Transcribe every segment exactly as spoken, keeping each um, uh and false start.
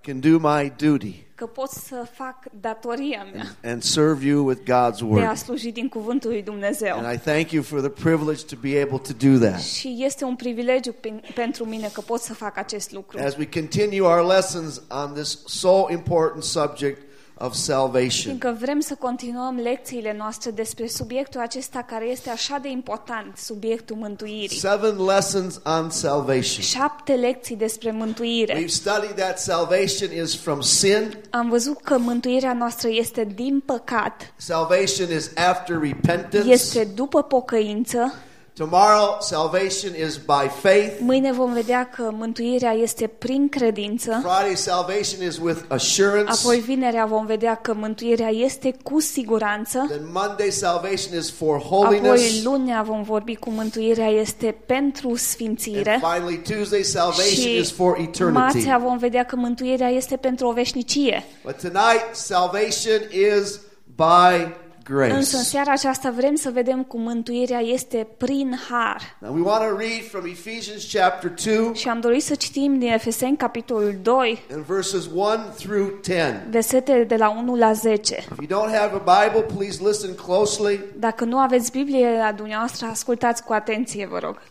can do my duty că pot să fac datoria mea and serve you with God's de a word. sluji din cuvântul lui Dumnezeu. And I thank you for the privilege to be able to do that. Și este un privilegiu pe, pentru mine că pot să fac acest lucru. As we continue our lessons on this so important subject of salvation. Fiindcă vrem să continuăm lecțiile noastre despre subiectul acesta care este așa de important, subiectul mântuirii. Seven lessons on salvation. Șapte lecții despre mântuire. We've studied that salvation is from sin. Am văzut că mântuirea noastră este din păcat. Salvation is after repentance. Este după pocăință. Tomorrow, salvation is by faith. Mâine vom vedea că mântuirea este prin credință. Friday, salvation is with assurance. Apoi vinerea vom vedea că mântuirea este cu siguranță. Then Monday, salvation is for Apoi holiness. lunea vom vorbi cu mântuirea este pentru sfințire. And finally, Tuesday, salvation Și is for eternity. marțea vom vedea că mântuirea este pentru o veșnicie. But tonight, salvation is by grace. Însă în seara aceasta vrem să vedem cum mântuirea este prin har. Now we want to read from Ephesians chapter two Și am dorit să citim din Efeseni capitolul doi, and verses one through ten. versetele de la unu la zece. If you don't have a Bible, please listen closely. Dacă nu aveți Biblie la dumneavoastră, ascultați cu atenție, vă rog.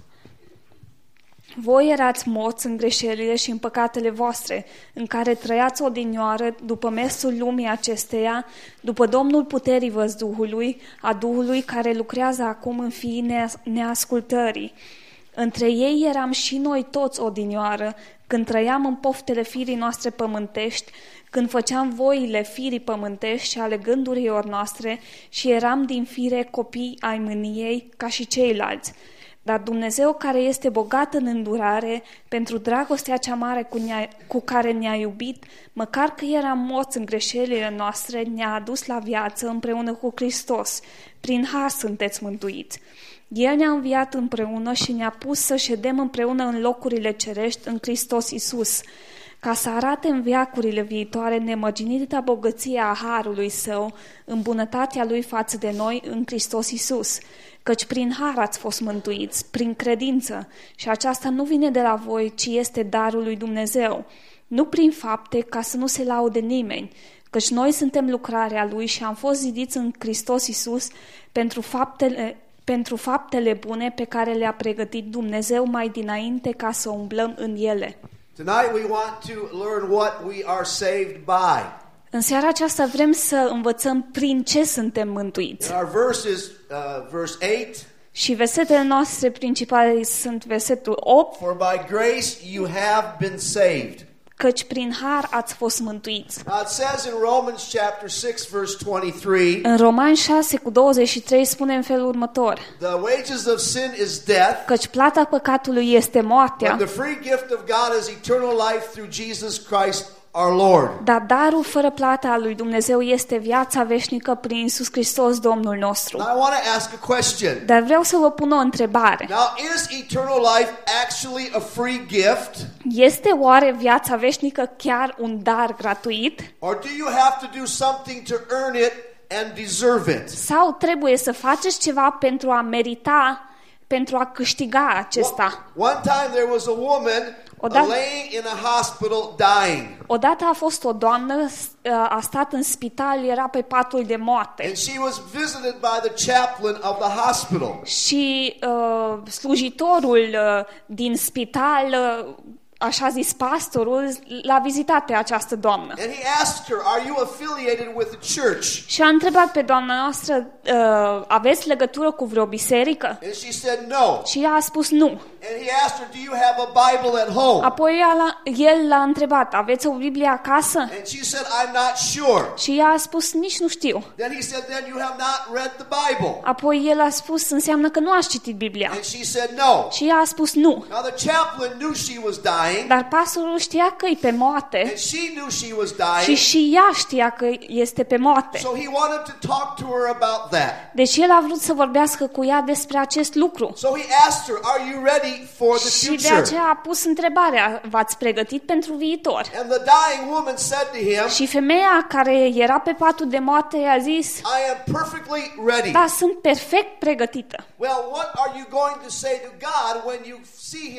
Voi erați morți în greșelile și în păcatele voastre, în care trăiați odinioară după mersul lumii acesteia, după domnul puterii văzduhului, a Duhului care lucrează acum în fiii neascultării. Între ei eram și noi toți odinioară, când trăiam în poftele firii noastre pământești, când făceam voile firii pământești și ale gândurilor noastre și eram din fire copii ai mâniei ca și ceilalți. Dar Dumnezeu, care este bogat în îndurare, pentru dragostea cea mare cu, ne-a, cu care ne-a iubit, măcar că eram morți în greșelile noastre, ne-a adus la viață împreună cu Hristos. Prin har sunteți mântuiți. El ne-a înviat împreună și ne-a pus să ședem împreună în locurile cerești în Hristos Iisus, ca să arate în veacurile viitoare nemărginita bogăție a harului său, în bunătatea lui față de noi în Hristos Iisus. Căci prin har ați fost mântuiți, prin credință, și aceasta nu vine de la voi, ci este darul lui Dumnezeu, nu prin fapte, ca să nu se laude nimeni, căci noi suntem lucrarea lui și am fost zidiți în Hristos Iisus pentru faptele, pentru faptele bune pe care le-a pregătit Dumnezeu mai dinainte ca să umblăm în ele. Tonight we want to learn what we are saved by. În seara aceasta vrem să învățăm prin ce suntem mântuiți. And our verse is uh, verse eight. Și versetele noastre principale sunt versetul opt. For by grace you have been saved. Căci prin har ați fost mântuiți. Now it says in Romans chapter six verse twenty-three. În Romani șase cu douăzeci și trei spune în felul următor. The wages of sin is death. Căci plata păcatului este moartea. But the free gift of God is eternal life through Jesus Christ our Lord. Dar darul fără plată al lui Dumnezeu este viața veșnică prin Iisus Hristos Domnul nostru. Now I want to ask a question. Dar vreau să vă pun o întrebare. Now is eternal life actually a free gift? Este oare viața veșnică chiar un dar gratuit? Or do you have to do something to earn it and deserve it? Sau trebuie să faceți ceva pentru a merita, pentru a câștiga acesta? One time there was a woman Odată- laying in a hospital dying. Odată a fost o doamnă, a stat în spital, era pe patul de moarte. And she was visited by the chaplain of the hospital. Și uh, slujitorul uh, din spital, uh, așa zis pastorul, l-a vizitat pe această doamnă. And he asked her, "Are you affiliated with the church?" Și a întrebat pe doamna noastră, uh, aveți legătură cu vreo biserică? And she said no. Și ea a spus nu. And he asked her, "Do you have a Bible at home?" Apoi ea l-a, el l-a întrebat, aveți o Biblie acasă? And she said, "I'm not sure." Și ea a spus, nici nu știu. Then he said, "Then you have not read the Bible." Apoi el a spus, înseamnă că nu ați citit Biblia. And she said no. Și ea a spus nu. Now the chaplain knew she was dying. Dar pastorul știa că e pe moarte And she knew she was și dying. și ea știa că este pe moarte. So he wanted to talk to her about that. Deci el a vrut să vorbească cu ea despre acest lucru. So he asked her, "Are you ready for the Și de future?" aceea a pus întrebarea, v-ați pregătit pentru viitor? And the dying woman said to him, Și femeia care era pe patul de moarte i-a zis, "I am perfectly ready." da, sunt perfect pregătită. Well, what are you going to say to God when you see him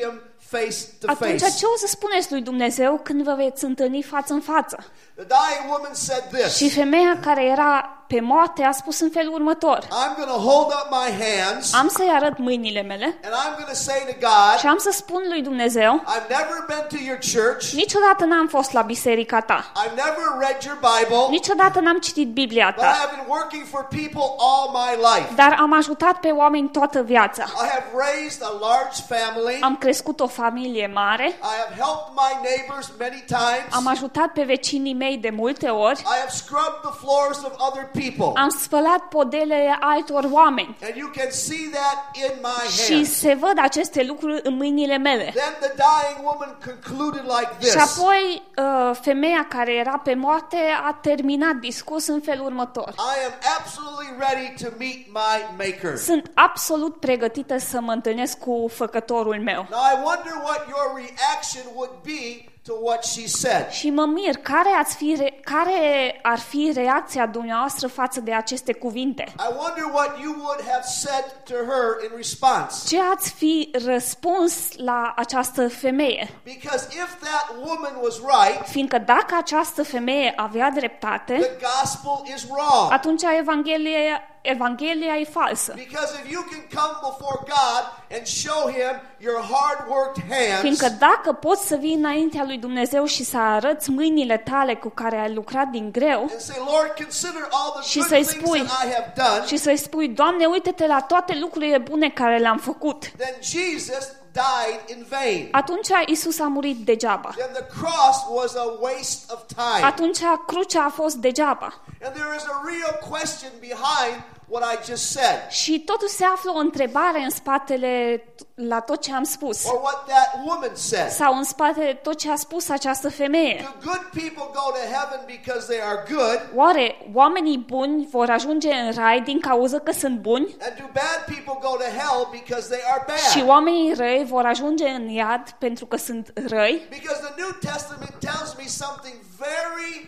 face to atunci face. ce o să spuneți lui Dumnezeu când vă veți întâlni față în față? The dying woman said this. Și femeia care era pe moarte a spus în felul următor: I'm going to hold up my hands am să-i arăt mâinile mele and I'm going to say to God, și am să spun lui Dumnezeu: I've never been to your church. niciodată n-am fost la biserica ta, I've never read your Bible. niciodată n-am citit Biblia But I ta, have been working for people all my life. dar am ajutat pe oameni toată viața. I have raised a large family. Am crescut o familie mare, I have helped my neighbors many times. am ajutat pe vecinii mei de multe ori, I have scrubbed the floors of other people. am spălat podele altor oameni And you can see that in my și hands. se văd aceste lucruri în mâinile mele. Then the dying woman concluded like Și this. apoi uh, femeia care era pe moarte a terminat discurs în felul următor: I am absolutely ready to meet my maker. sunt absolut pregătită să mă întâlnesc cu făcătorul meu. Now I wonder what your reaction would be to what she said. Și mă mir, care, ați fi re- care ar fi reacția dumneavoastră față de aceste cuvinte? I wonder what you would have said to her in response. Ce ați fi răspuns la această femeie? Because if that woman was right, Fiindcă dacă această femeie avea dreptate, the gospel is wrong. atunci Evanghelia, Evanghelia e falsă. Because if you can come before God and show him your hard-worked hands, Fiindcă dacă poți să vii înaintea lui Dumnezeu și să arăți mâinile tale cu care ai lucrat din greu and say, Lord, consider all the și good să-i things spui that I have done, și să-i spui: Doamne, uite-te la toate lucrurile bune care le-am făcut, then Jesus died in vain. atunci Isus a murit degeaba. Then the cross was a waste of time. Atunci crucea a fost degeaba. And there is a real question behind what I just said, Și totuși se află o întrebare în spatele la tot ce am spus, or what that woman said. sau în spatele tot ce a spus această femeie. Do good people go to heaven because they are good, Oare oamenii buni vor ajunge în rai din cauza că sunt buni? and do bad people go to hell because they are Și bad? oamenii răi vor ajunge în iad pentru că sunt răi? Because the New Testament tells me something very,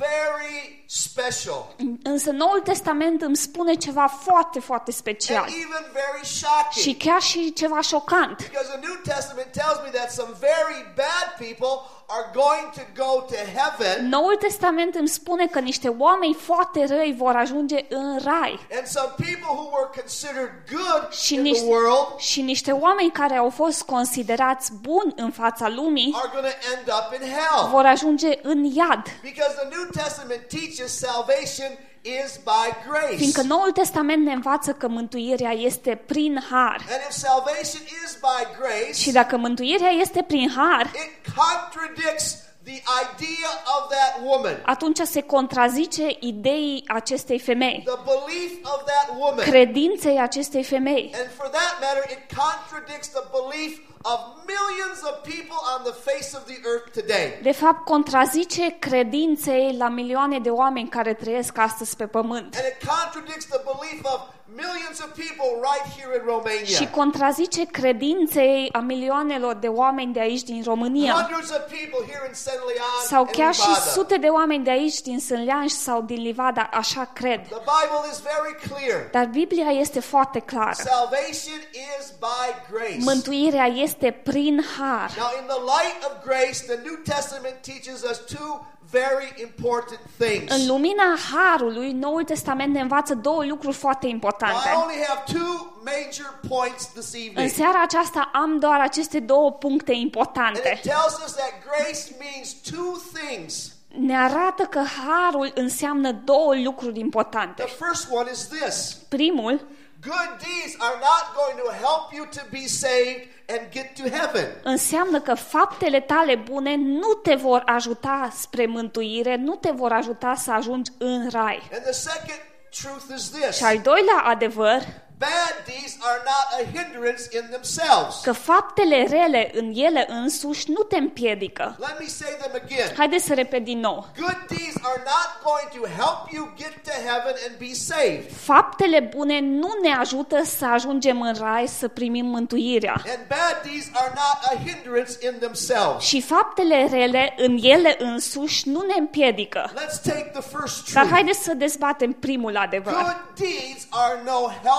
very special, Însă Noul Testament îmi spune ceva foarte, foarte special and even very shocking. și chiar și ceva șocant. Because the New Testament tells me that some very bad people are going to go to heaven, Noul Testament îmi spune că niște oameni foarte răi vor ajunge în rai and some people who were considered good și, in the niște, world și niște oameni care au fost considerați buni în fața lumii are going to end up in hell. vor ajunge în iad. Because the New Testament teaches salvation is by grace. Fiindcă Noul Testament ne învață că mântuirea este prin har. And if salvation is by grace, Și dacă mântuirea este prin har, it contradicts the idea of that woman, atunci se contrazice ideii acestei femei, the belief of that woman. credinței acestei femei. And for that matter, it contradicts the belief of millions of people on the face of the earth today. De fapt, contrazice credinței la milioane de oameni care trăiesc astăzi pe pământ. And it contradicts the belief of millions of people right here in Și Romania. contrazice credinței a milioanelor de oameni de aici din România. Hundreds of people here in Saint Leon Sau and chiar și Livada. sute de oameni de aici din Sânleanș sau din Livada așa cred. The Bible is very clear. Dar Biblia este foarte clară. Salvation is by grace. Mântuirea este prin har. Now, in the light of grace, the New Testament teaches us two very important things. În lumina harului, Noul Testament ne învață două lucruri foarte Now, importante. I only have two major points this În evening. seara aceasta am doar aceste două puncte And importante. it tells us that grace means two things. Ne arată că harul înseamnă două lucruri importante. The first one is this. Primul, Good deeds are not going to help you to be saved and get to heaven. înseamnă că faptele tale bune nu te vor ajuta spre mântuire, nu te vor ajuta să ajungi în rai. And the second truth is this. Și al doilea adevăr, Bad deeds are not a hindrance in themselves. că faptele rele în ele însuși nu te împiedică. Let me say them again. Haideți să repet din nou. Good deeds are not going to help you get to heaven and be saved. Faptele bune nu ne ajută să ajungem în rai, să primim mântuirea. And bad deeds are not a hindrance in themselves. Și faptele rele în ele însuși nu ne împiedică. Let's take the first Dar truth. haideți să dezbatem primul adevăr. Good deeds are no help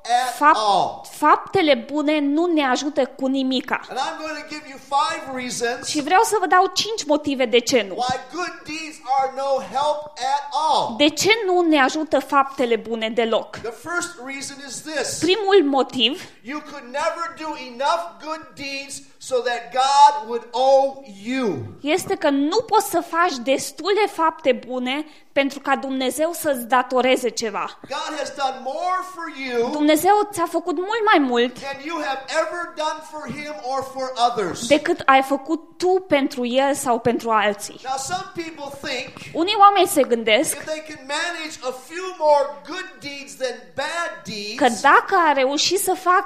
at Fapt, all. faptele bune nu ne ajută cu nimica. And I'm going to give you five reasons Și vreau să vă dau cinci motive de ce nu. why good deeds are no help at all. De ce nu ne ajută faptele bune deloc? The first reason is this. Primul motiv, You could never do enough good deeds so that God would owe you. este că nu poți să faci destule fapte bune pentru ca Dumnezeu să-ți datoreze ceva. God has done more for you Dumnezeu ți-a făcut mult mai mult than you have ever done for him or for others. decât ai făcut tu pentru El sau pentru alții. Now some people think Unii oameni se gândesc if they can manage a few more good deeds than bad că deeds, dacă a reușit să facă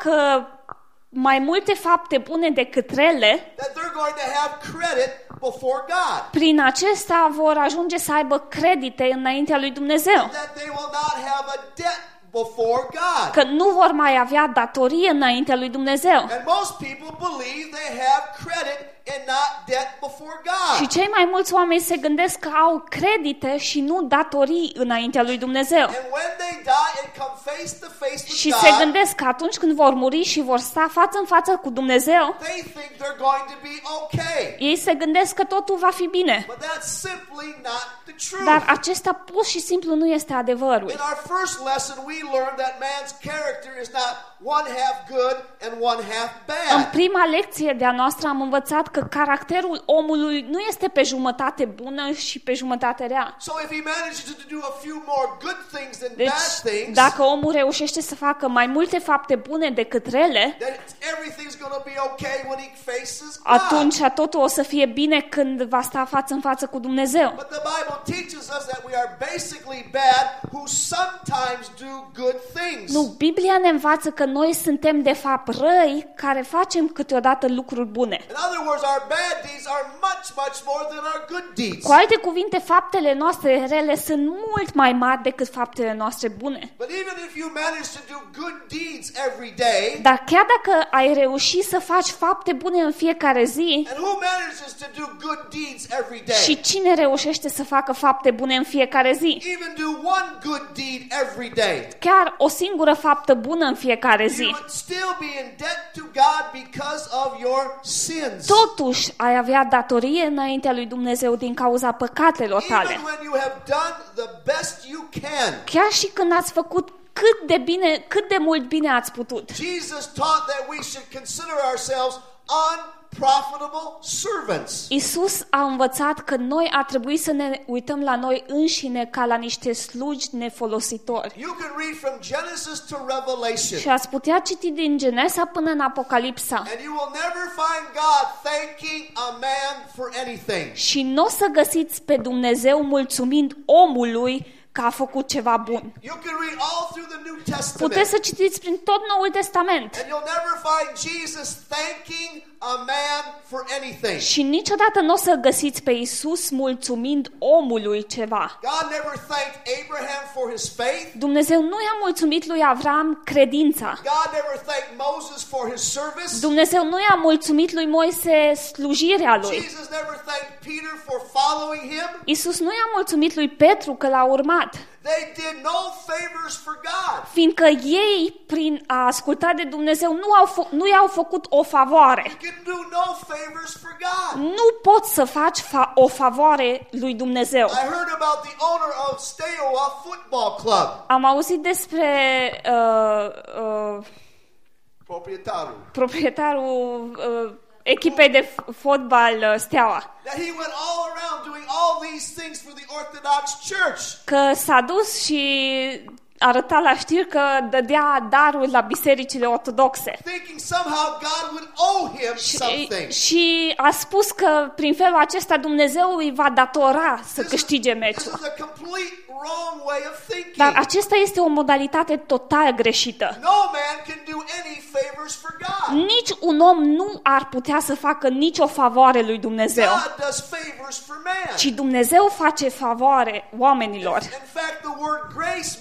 mai multe fapte bune decât rele, that they're going to have credit before God. prin acesta vor ajunge să aibă credite înaintea lui Dumnezeu. That they will not have a debt before God. Că nu vor mai avea datorie înaintea lui Dumnezeu. And most people believe they have credit and not debt before God. Și cei mai mulți oameni se gândesc că au credite și nu datorii înaintea lui Dumnezeu. And when they die and come face to face with Și se God, gândesc că atunci când vor muri și vor sta față în față cu Dumnezeu, they think they're going to be okay. ei se gândesc că totul va fi bine. But that's simply not the truth. Dar acesta pur și simplu nu este adevărul. In our first lesson, we learned that man's character is not one half good and one half În bad. prima lecție de-a noastră am învățat că caracterul omului nu este pe jumătate bună și pe jumătate rea. So if he manages to do a few more good things than Deci, bad things, dacă omul reușește să facă mai multe fapte bune decât rele, then it's- everything's going to be okay when he faces God. atunci totul o să fie bine când va sta față în față cu Dumnezeu. But the Bible teaches us that we are basically bad who sometimes do good things. Nu, Biblia ne învață că noi suntem de fapt răi care facem câteodată lucruri bune. In other words, our bad deeds are much, much more than our good deeds. Cu alte cuvinte, faptele noastre rele sunt mult mai mari decât faptele noastre bune. But even if you manage to do good deeds every day, Dar chiar dacă ai reușit să faci fapte bune în fiecare zi, and who manages to do good deeds every day? și cine reușește să facă fapte bune în fiecare zi? Even do one good deed every day. Chiar o singură faptă bună în fiecare You zi. would still be in debt to God because of your sins. Totuși ai avea datorie înaintea lui Dumnezeu din cauza păcatelor tale. Even when you have done the best you can. Chiar și când ați făcut cât de bine, cât de mult bine ați putut. Jesus taught that we should consider ourselves unprofitable servants. Iisus a învățat că noi ar trebui să ne uităm la noi înșine ca la niște slugi nefolositori. You can read from Genesis to Revelation, Și ați putea citi din Genesa până în Apocalipsa. and you will never find God thanking a man for anything. Și nu o să găsiți pe Dumnezeu mulțumind omului că a făcut ceva bun. You can read all through the New Testament, Puteți să citiți prin tot Noul Testament. and you'll never find Jesus thanking a man for anything. Și niciodată nu o să găsiți pe Iisus mulțumind omului ceva. God never thanked Abraham for his faith. Dumnezeu nu i-a mulțumit lui Avram credința. God never thanked Moses for his service. Dumnezeu nu i-a mulțumit lui Moise slujirea lui. Jesus never thanked Peter for following him. Iisus nu i-a mulțumit lui Petru că l-a urmat, They did no favors for God. fiindcă ei, prin a asculta de Dumnezeu, nu, au fă- nu i-au făcut o favoare. You can do no favors for God. Nu poți să faci fa- o favoare lui Dumnezeu. I heard about the owner of Steaua Football Club. Am auzit despre uh, uh, Proprietarul. proprietarul uh, echipei de f- fotbal uh, Steaua, That he went all around doing all these things for the Orthodox Church. că s-a dus și arăta la știri că dădea daruri la bisericile ortodoxe. Thinking somehow God would owe him Și, something. și a spus că prin felul acesta Dumnezeu îi va datora să This câștige is, this meciul. is a complete wrong way of thinking. Dar acesta este o modalitate total greșită. No man can do any favors for God. Nici un om nu ar putea să facă nicio favoare lui Dumnezeu, God does favors for man. ci Dumnezeu face favoare oamenilor. In fact, the word grace means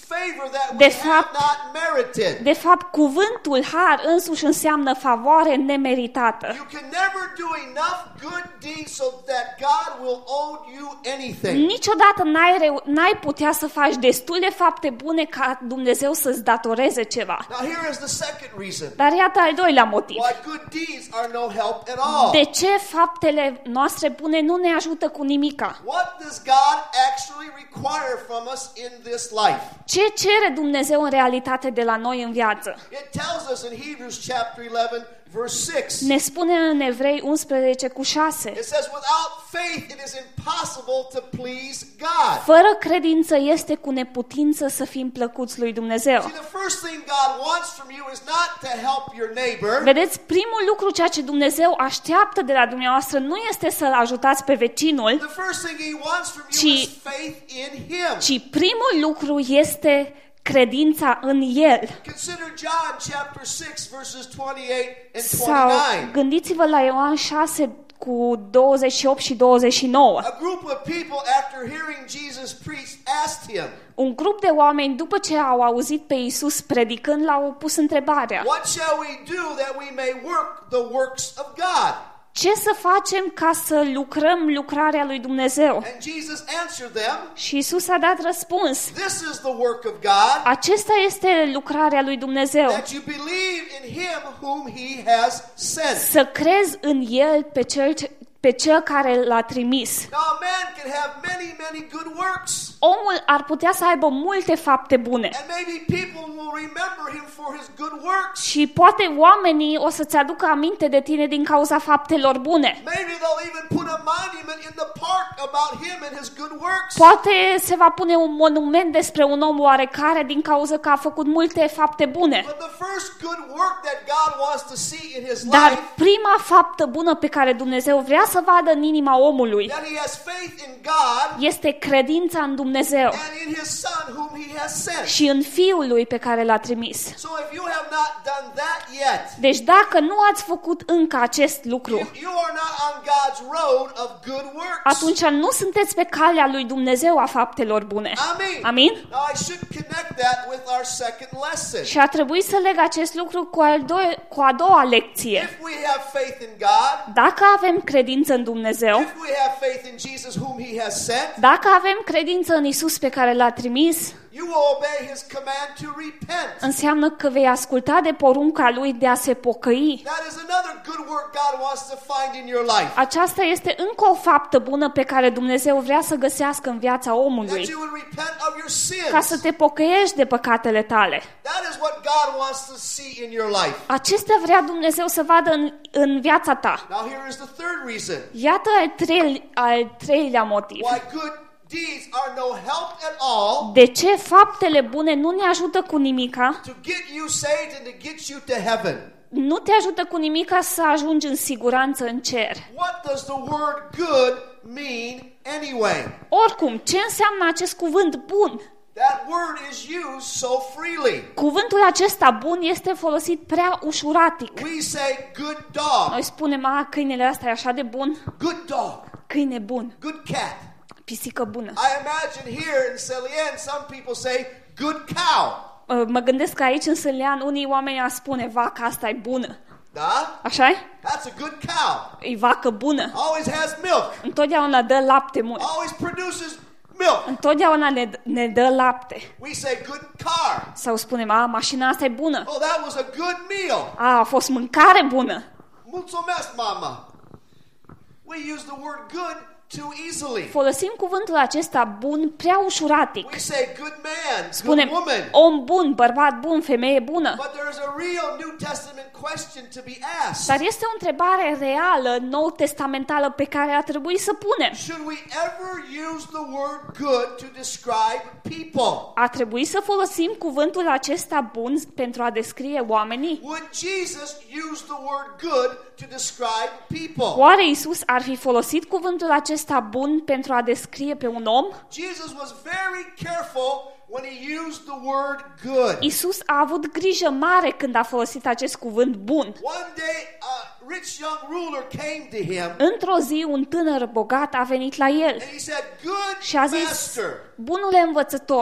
favor that we De have fapt- not merited. De fapt, cuvântul har însuși înseamnă favoare nemeritată. You can never do enough good deeds so that God will owe you anything. Niciodată n-ai, reu- n-ai putea să faci destule fapte bune ca Dumnezeu să-ți datoreze ceva. Now here is the second reason Dar iată al doilea motiv. why good deeds are no help at all. De ce faptele noastre bune nu ne ajută cu nimica? What does God actually require from us in this life? Ce cere Dumnezeu în realitate de la noi în viață? It tells us in Hebrews chapter eleven verse six. Ne spune în Evrei unsprezece cu șase. It says without faith it is impossible to please God. Fără credință este cu neputință să fim plăcuți lui Dumnezeu. See, the first thing God wants from you is not to help your neighbor. Vedeți, primul lucru ceea ce Dumnezeu așteaptă de la dumneavoastră nu este să-l ajutați pe vecinul, The first thing he wants from you Ci- is faith in him. ci primul lucru este credința în El. Consider John chapter six verses twenty-eight and Sau twenty-nine. gândiți-vă la Ioan șase cu douăzeci și opt și douăzeci și nouă. A group of people after hearing Jesus preach asked him, Un grup de oameni, după ce au auzit pe Iisus predicând, l-au pus întrebarea: "What shall we do that we may work the works of God?" ce să facem ca să lucrăm lucrarea lui Dumnezeu? And Jesus answered them, Și Iisus a dat răspuns: "This is the work of God, acesta este lucrarea lui Dumnezeu, that you believe in him whom he has sent." să crezi în El pe cel, ce- pe cel care l-a trimis. Now a man can have many, many good works. Omul ar putea să aibă multe fapte bune And maybe people will remember him for his good works. și poate oamenii o să-ți aducă aminte de tine din cauza faptelor bune. Maybe they'll even put a monument in the park about him and his good works. Poate se va pune un monument despre un om oarecare din cauza că a făcut multe fapte bune. But the first good work that God wants to see in his Dar life, prima faptă bună pe care Dumnezeu vrea să vadă în inima omului that he has faith in God este credința în Dumnezeu and in his Son whom he has sent. și în Fiul lui pe care l-a trimis. So if you have not done that yet, Deci dacă nu ați făcut încă acest lucru, you, you are not on God's road of good works. atunci nu sunteți pe calea lui Dumnezeu a faptelor bune. Amen. Amin? Now I should connect that with our second lesson. Și a trebuit să leg acest lucru cu, al doi, cu a doua lecție. If we have faith in God, Dacă avem credință în Dumnezeu, if we have faith in Jesus whom he has sent, dacă avem credință în Isus pe care l-a trimis, you will obey his command to repent. înseamnă că vei asculta de porunca lui de a se pocăi. That is another good work God wants to find in your life. Aceasta este încă o faptă bună pe care Dumnezeu vrea să găsească în viața That omului, you will repent of your ca sins. să te pocăiești de păcatele tale. That is what God wants to see in your life. Acestea vrea Dumnezeu să vadă în, în viața ta. Now here is the third reason Iată al, trei, al treilea motiv. why good deeds are no help at all De ce faptele bune nu ne ajută cu nimica, to get you saved and to get you to heaven. nu te ajută cu nimica să ajungi în siguranță în cer. What does the word good mean anyway? Oricum, ce înseamnă acest cuvânt bun? That word is used so freely. Cuvântul acesta bun este folosit prea ușuratic. We say good dog, Noi spunem, a, câinele ăsta e așa de bun, good dog, câine bun, good cat. pisică bună. I imagine here in Selien, some people say good cow. Mă gândesc că aici în Sălian unii oameni ar spune, vaca asta e bună. Da? Așa-i? That's a good cow. E vacă bună. Always has milk. Întotdeauna dă lapte mult. Always produces milk. Întotdeauna ne, ne dă lapte. We say good car. Sau spunem, a, mașina asta e bună. Oh, that was a good meal. A, a fost mâncare bună. Mulțumesc, mama. We use the word good too easily. Folosim cuvântul acesta bun prea ușuratic. We say good man, good Spunem, woman. om bun, bărbat bun, femeie bună. But there is a real New Testament question to be asked. Dar este o întrebare reală, nou testamentală, pe care ar trebui să punem. Should we ever use the word good to describe people? Ar trebui să folosim cuvântul acesta bun pentru a descrie oamenii? Would Jesus use the word good to describe people? Oare Iisus ar fi folosit cuvântul acesta bun pentru a descrie pe un om? Jesus was very careful when he used the word good. Iisus a avut grijă mare când a folosit acest cuvânt bun. One day, a rich young ruler came to him Într-o zi, un tânăr bogat a venit la el and he said, "Good și a zis, master, bunule învățător,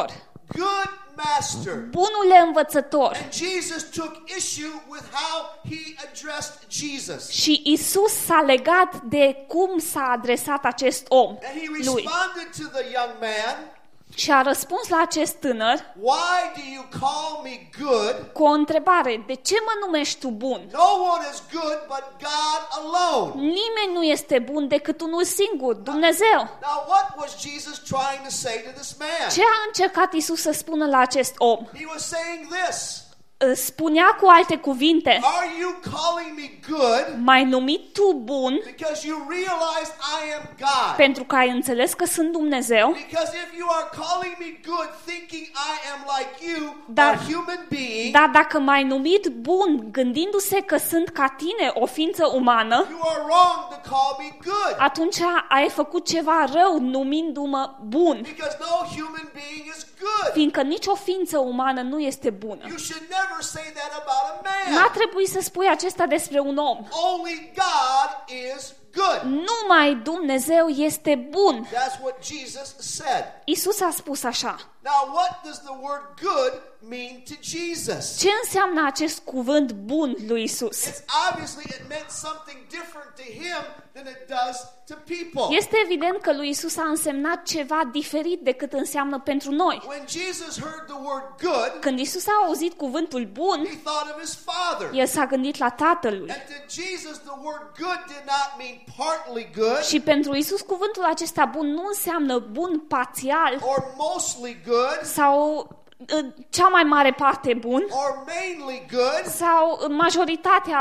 good master. Bunule învățător. And Jesus took issue with how he addressed Jesus. Și Isus s-a legat de cum s-a adresat acest om And he lui. responded to the young man, Și a răspuns la acest tânăr "Why do you call me good? cu o întrebare. De ce mă numești tu bun? No one is good but God alone." Nimeni nu este bun decât unul singur, Dumnezeu. Now what was Jesus trying to say to this man? Ce a încercat Isus să spună la acest om? He was saying this, Spunea cu alte cuvinte, "Are you calling me good m-ai numit tu bun because you realize I am God? pentru că ai înțeles că sunt Dumnezeu? Because if you are calling me good thinking I am like you, Da. a human being, Dar dacă m-ai numit bun gândindu-se că sunt ca tine, o ființă umană, you are wrong to call me good. atunci ai făcut ceva rău numindu-mă bun, Because no human being is good. fiindcă nicio ființă umană nu este bună. You should never say that about a N-ar man. trebui să spui acesta despre un om. Only God is good. Numai Dumnezeu este bun. That's what Jesus said. Isus a spus așa. Now, what does the word good mean to Jesus? Ce înseamnă acest cuvânt bun lui Isus? It's obviously it meant something different to him than it does to people. Este evident că lui Isus a însemnat ceva diferit decât înseamnă pentru noi. When Jesus heard the word good, Când Isus a auzit cuvântul bun, he thought of his Father. el s-a gândit la Tatălui. And to Jesus, the word good did not mean partly good Și pentru Isus cuvântul acesta bun nu înseamnă bun parțial or mostly good sau în cea mai mare parte bun or mainly good. sau în majoritatea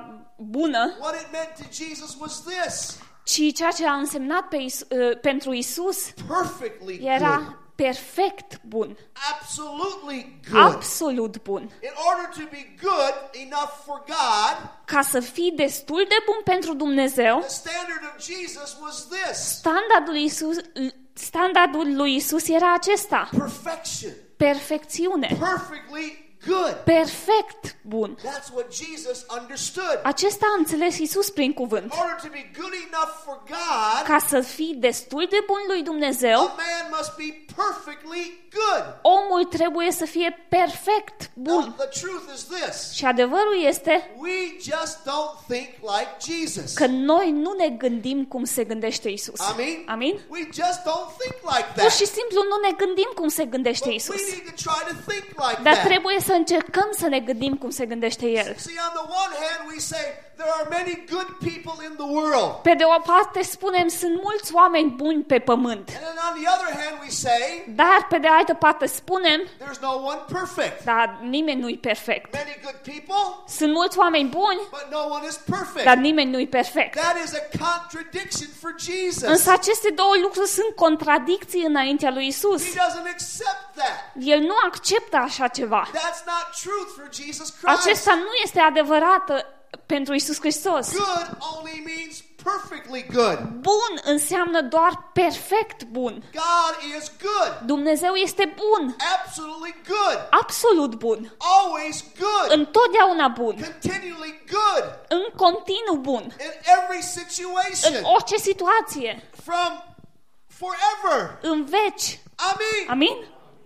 bună, What it meant to Jesus was this: ci ceea ce a însemnat pe Isus, pentru Isus perfectly good, era perfect bun, absolutely good. absolut bun. In order to be good enough for God, Ca să fii destul de bun pentru Dumnezeu, the standard of Jesus was this: standardul, Isus, standardul lui Isus era acesta: perfection, perfecțiune, perfectly good. perfect bun. That's what Jesus understood. Acesta a înțeles Isus prin cuvânt. In order to be good enough for God, Ca să fii destul de bun lui Dumnezeu, a man must be perfectly good. omul trebuie să fie perfect Now, bun. the truth is this: Și adevărul este we just don't think like Jesus. că noi nu ne gândim cum se gândește Isus. Amin? Amin? We just don't think like Pur și that. simplu nu ne gândim cum se gândește But Isus. we need to try to think like Dar that. trebuie să încercăm să ne gândim cum se gândește El. See, on the one hand, we say there are many good people in the world. Pe de o parte spunem, sunt mulți oameni buni pe pământ. And then on the other hand, we say Dar pe de altă parte spunem, there's no one perfect. dar nimeni nu-i perfect. Many good people, Sunt mulți oameni buni, but no one is perfect. dar nimeni nu-i perfect. That is a contradiction for Jesus. Însă aceste două lucruri sunt contradicții înaintea lui Isus. He doesn't accept that. El nu acceptă așa ceva. That's not truth for Jesus Christ. Acesta nu este adevărat pentru Isus Hristos. Good only means perfectly good. Bun înseamnă doar perfect bun. God is good. Dumnezeu este bun, Absolutely good. absolut bun, Always good. întotdeauna bun, Continually good. în continuu bun, In every în situation. orice situație, From forever. în veci. Amen. Amin?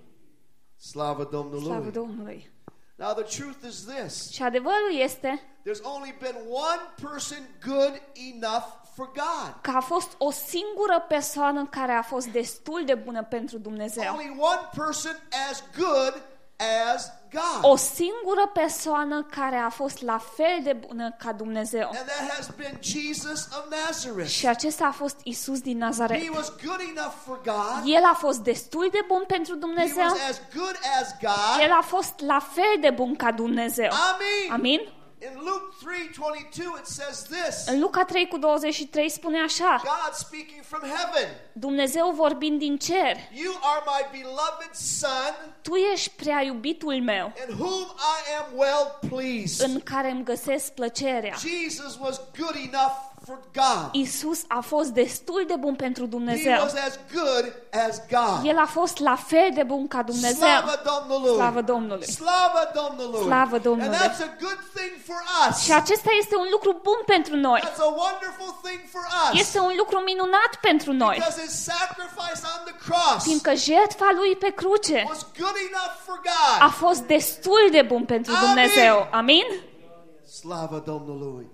Slavă Slavă Domnului. Domnului. Now the truth is this. Și adevărul este There's only been one person good enough for God. că a fost o singură persoană care a fost destul de bună pentru Dumnezeu. Only one person as good as O God. singură persoană care a fost la fel de bună ca Dumnezeu. And that has been Jesus of Nazareth. Și acesta a fost Isus din Nazaret. He was good enough for God. El a fost destul de bun pentru He Dumnezeu. was as good as God. El a fost la fel de bun ca Dumnezeu. Amen. Amin? In Luke three twenty-two it says this. În Luca trei cu douăzeci și trei spune așa: God speaking from heaven. Dumnezeu vorbind din cer: You are my beloved son, Tu ești prea iubitul meu, in whom I am well pleased. în care îmi găsesc plăcerea. Jesus was good enough for God. Isus a fost destul de bun pentru He Dumnezeu. was as good as God. El a fost la fel de bun ca Dumnezeu. Slava Domnului. Slavă Domnului. Slava Domnului. Slavă Domnului. And that's a good thing for us. Și acesta este un lucru bun pentru noi. That's a wonderful thing for us. Este un lucru minunat pentru noi. Because his sacrifice on the cross Fiindcă jertfa lui pe cruce was good enough for a God. fost destul de bun pentru Dumnezeu. Amin? Slava Domnului.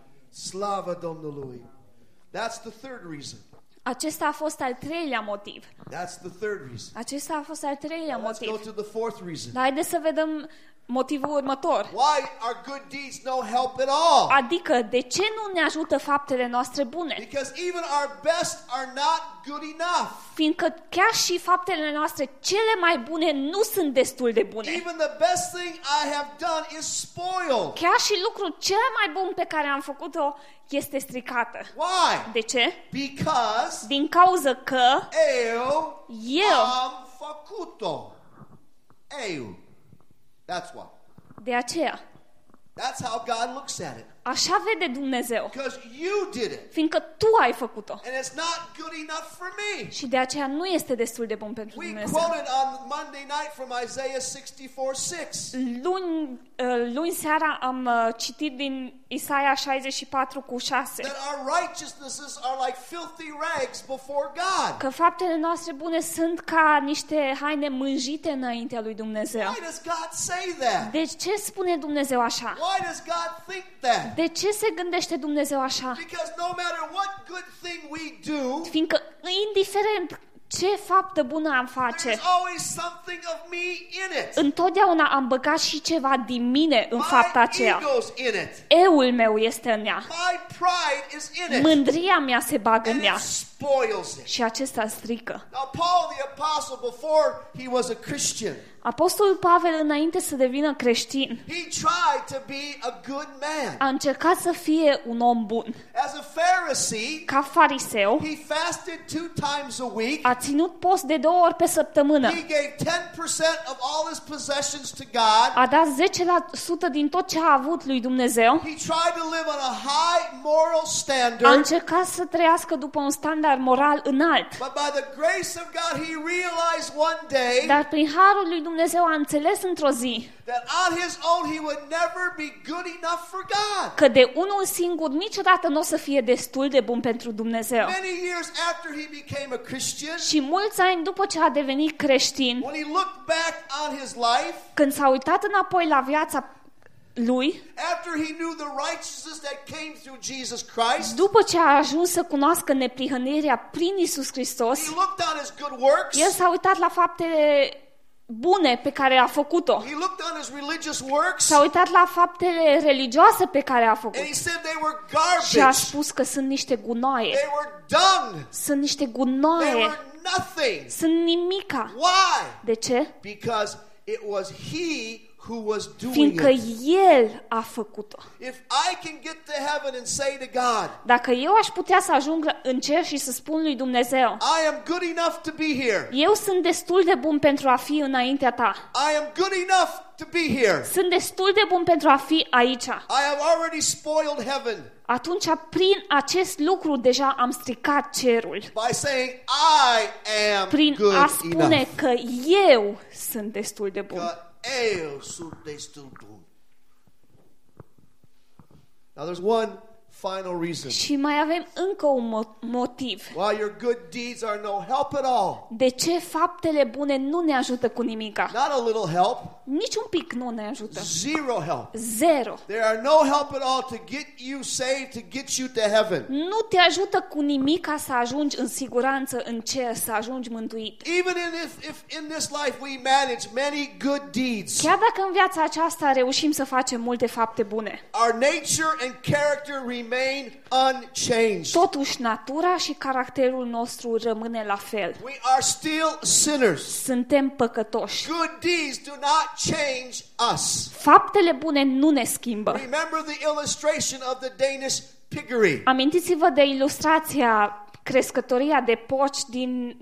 Slava Domnului. That's the third reason. Acesta a fost al treilea motiv. That's the third reason. Acesta a fost al treilea Let's go motiv. to the fourth reason. Dar haideți să vedem motivul următor. Why are good deeds no help at all? Adică, de ce nu ne ajută faptele noastre bune? Because even our best are not good enough. Fiindcă chiar și faptele noastre cele mai bune nu sunt destul de bune. Even the best thing I have done is spoiled. Chiar și lucrul cel mai bun pe care am făcut-o este stricată. Why? De ce? Because Din cauza că eu eu, am făcut-o. Eu. That's why. de aceea, That's how God looks at it. așa vede Dumnezeu. Because you did it. Fiindcă tu ai făcut-o. And it's not good enough for me. Și de aceea nu este destul de bun pentru We Dumnezeu. quoted on Monday night from Isaiah sixty-four six. Luni, uh, luni seara am uh, citit din Isaia șaizeci și patru cu șase. That our righteousnesses are like filthy rags before God. Că faptele noastre bune sunt ca niște haine mânjite înaintea lui Dumnezeu. Why does God say that? De ce spune Dumnezeu așa? Why does God think that? De ce se gândește Dumnezeu așa? Because no matter what good thing we do, Fiindcă, indiferent ce faptă bună am face, there's always something of me in it. întotdeauna am băgat și ceva din mine în fapta My aceea. ego's in it. Eul meu este în ea. My pride is in it. Mândria mea se bagă And în ea. it spoils it. Și acesta strică. Now Paul the apostle, before he was a Christian, Apostolul Pavel, înainte să devină creștin, he tried to be a good man. a încercat să fie un om bun. As a Pharisee, Ca fariseu, he fasted two times a week. a ținut post de două ori pe săptămână. He gave ten percent of all his possessions to God. A dat zece la sută din tot ce a avut lui Dumnezeu. He tried to live on a high moral A standard. încercat să trăiască după un standard moral înalt. But by the grace of God, he realized one day Dar prin harul lui Dumnezeu a înțeles într-o zi that on his own he would never be good enough for God. că de unul singur niciodată nu o să fie destul de bun pentru Dumnezeu. Many years after he became a Christian, Și mulți ani după ce a devenit creștin, when he looked back on his life, când s-a uitat înapoi la viața lui, after he knew the righteousness that came through Jesus Christ, după ce a ajuns să cunoască neprihănirea prin Iisus Hristos, he looked on his good works. el s-a uitat la faptele bune pe care a făcut-o. He looked on his religious works, S-a uitat la faptele religioase pe care a făcut. and he said they were Și a garbage. spus că sunt niște gunoaie. They were dung. Sunt niște They gunoaie. were nothing. Sunt nimica. Why? De ce? Because it was he who was doing Fiindcă it. El a făcut-o. If I can get to heaven and say to God, Dacă eu aș putea să ajung în cer și să spun lui Dumnezeu, I am good enough to be here. eu sunt destul de bun pentru a fi înaintea ta. I am good enough to be here. Sunt destul de bun pentru a fi aici. I have already spoiled heaven Atunci, prin acest lucru, deja am stricat cerul. by saying I am Prin good a spune enough. că eu sunt destul de bun. Că eu sunt destul bun. Now there's one final reason Și mai avem încă un mo- motiv. why your good deeds are no help at all. De ce faptele bune nu ne ajută cu nimica? Not a little help, Nici un pic nu ne ajută. zero help. Zero. There are no help at all to get you saved, to get you to heaven. Nu te ajută cu nimic ca să ajungi în siguranță în cer, să ajungi mântuit. Even in if, if in this life we manage many good deeds, Chiar dacă în viața aceasta reușim să facem multe fapte bune, our nature and character remain unchanged. totuși natura și caracterul nostru rămâne la fel. We are still sinners. Suntem păcătoși. Good deeds do not change us. Faptele bune nu ne schimbă. Remember the illustration of the Danish piggery. Amintiți-vă de ilustrația crescătoria de porci din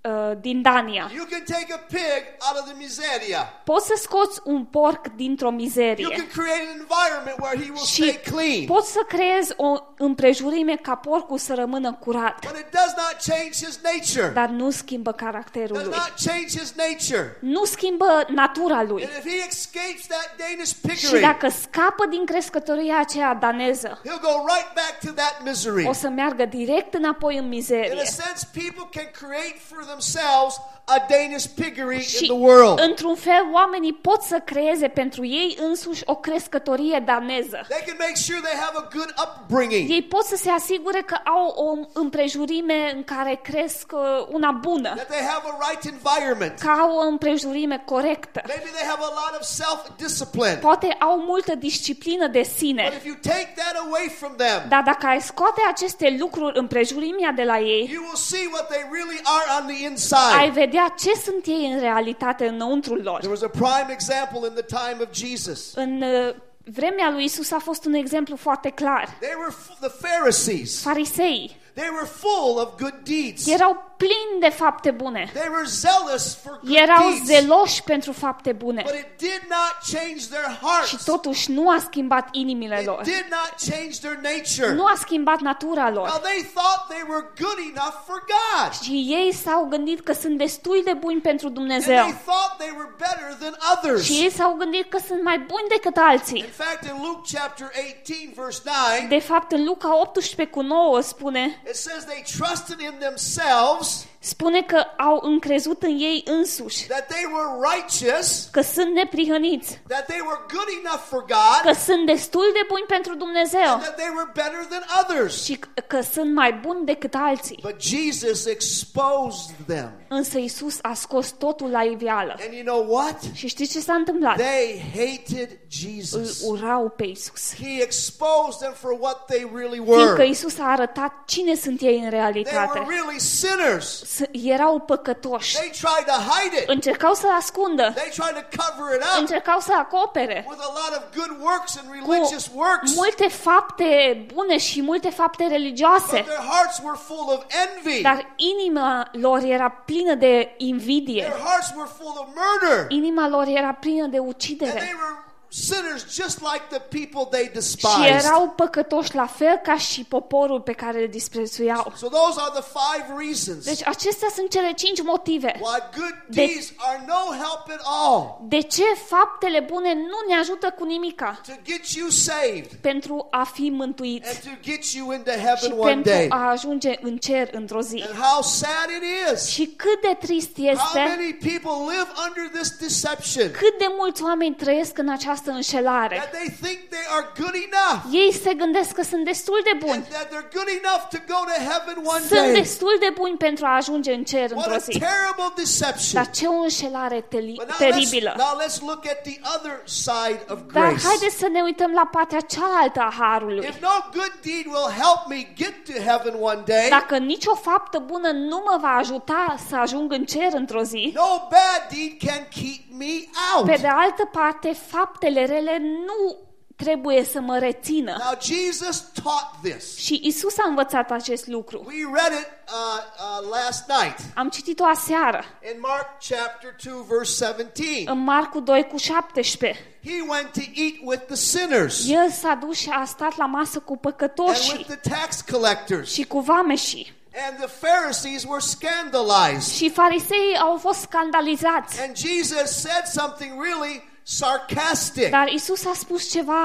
uh, din Dania. You can take a pig out of the miseria. Poți să scoți un porc dintr-o You mizerie can create an environment where he will și stay clean. poți să creezi o împrejurime ca porcul să rămână curat, But it does not change his nature. dar nu schimbă caracterul Does lui. not change his nature. Nu schimbă natura lui. And if he escapes that Danish Și piggery, dacă scapă din crescătoria aceea daneză, he'll go right back to that misery. o să meargă direct înapoi în In mizerie. a sense, people can create for themselves a Danish piggery in Și, the world. într-un fel, oamenii pot să creeze pentru ei însuși o crescătorie daneză. They can make sure they have a good upbringing. Ei pot să se asigure că au o împrejurime în care cresc uh, una bună, That they have a right environment. că au o împrejurime corectă. Maybe they have a lot of self-discipline. Poate au multă disciplină de But sine. if you take that away from them, Dar dacă ai scoate aceste lucruri împrejurimea de la ei, you will see what they really are on the ai inside. vedea ce sunt ei în realitate înăuntrul lor. There was a prime example in the time of Jesus. În uh, vremea lui Isus a fost un exemplu foarte clar. They were f- the Pharisees. Farisei They were full of good deeds. erau plini de fapte bune. They were zealous for good Erau deeds. zeloși pentru fapte bune. But it did not change their Și hearts. totuși nu a schimbat inimile It lor. did not change their nature. Nu a schimbat natura Now lor. they thought they were good enough for God. Și ei s-au gândit că sunt destui de buni pentru And Dumnezeu. they thought they were better than others. Și ei s-au gândit că sunt mai buni decât alții. In fact, in Luke chapter eighteen, verse nine, De fapt, în Luca optsprezece cu nouă spune, it says they trusted in themselves spune că au încrezut în ei însuși, that they were righteous, că sunt neprihăniți, that they were good enough for God, că sunt destul de buni pentru Dumnezeu and that they were better than others. și că sunt mai buni decât alții. But Jesus exposed them. Însă Isus a scos totul la iveală. And you know what? Și știți ce s-a întâmplat? They hated Îl Jesus. urau pe Isus. He exposed them for what they really Fiindcă were. Isus a arătat cine sunt ei în They realitate. were really sinners. S- Erau păcătoși. They tried to hide it. Încercau să-l ascundă. They tried to cover it up Încercau să acopere with a lot of good works and cu religious works. multe fapte bune și multe fapte religioase. But their hearts were full of envy. Dar inima lor era plină de invidie. Their hearts were full of murder. Inima lor era plină de And ucidere. they were sinners just like the people they Și despised. erau păcătoși la fel ca și poporul pe care îl disprețuiau. So those are the five reasons Deci acestea sunt cele cinci motive. why good De- deeds are no help at all De ce faptele bune nu ne ajută cu nimica to get you saved pentru a fi mântuiți and to get you into și heaven one pentru day. a ajunge în cer într-o zi. And how sad it is. Și cât de trist How este, many people live under this deception cât de mulți oameni trăiesc în această înșelare. that they think they are good enough Ei se gândesc că sunt destul de and buni. that they're good enough to go to heaven one Sunt day. destul de buni pentru a ajunge în cer What într-o a zi. terrible deception. Dar ce o înșelare teli- But now let's, teribilă. now let's look at the other side of Dar grace. haideți să ne uităm la partea cealaltă a harului. If no good deed will help me get to heaven one day, Dacă nicio faptă bună nu mă va ajuta să ajung în cer într-o zi, no bad deed can keep me out. pe de altă parte, faptele rele nu trebuie să mă rețină. Now Jesus taught this. Și Isus a învățat acest lucru. We read it uh, uh, last night Am citit-o aseară, in Mark chapter two verse seventeen. în Marcu doi cu șaptesprezece. He went to eat with the sinners El s-a dus și a stat la masă cu and păcătoșii with the tax collectors. și cu vameșii. And the Pharisees were scandalized. Și fariseii au fost scandalizați. And Jesus said something really sarcastic. Dar Isus a spus ceva,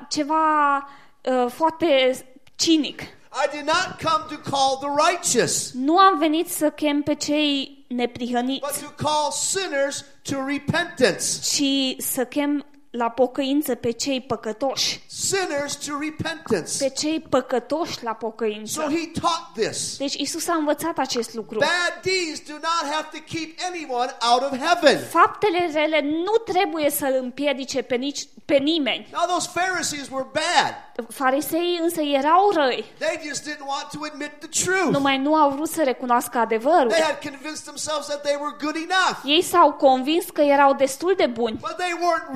ceva uh, foarte cinic. I did not come to call the righteous, Nu am venit să chem pe cei but neprihăniți, to call sinners to repentance. ci să chem la pocăință pe cei păcătoși. Sinners to repentance. Pe cei păcătoși la So pocăință. he taught this. Deci Isus a învățat acest lucru. Bad deeds do not have to keep anyone out of heaven. Faptele rele nu trebuie să îl împiedice pe, nici, pe nimeni. Now those Pharisees were bad. Fariseii însă erau răi. They just didn't want to admit the truth. Numai nu au vrut să recunoască adevărul. They had convinced themselves that they were good enough. Ei s-au convins că erau destul de buni, But they weren't really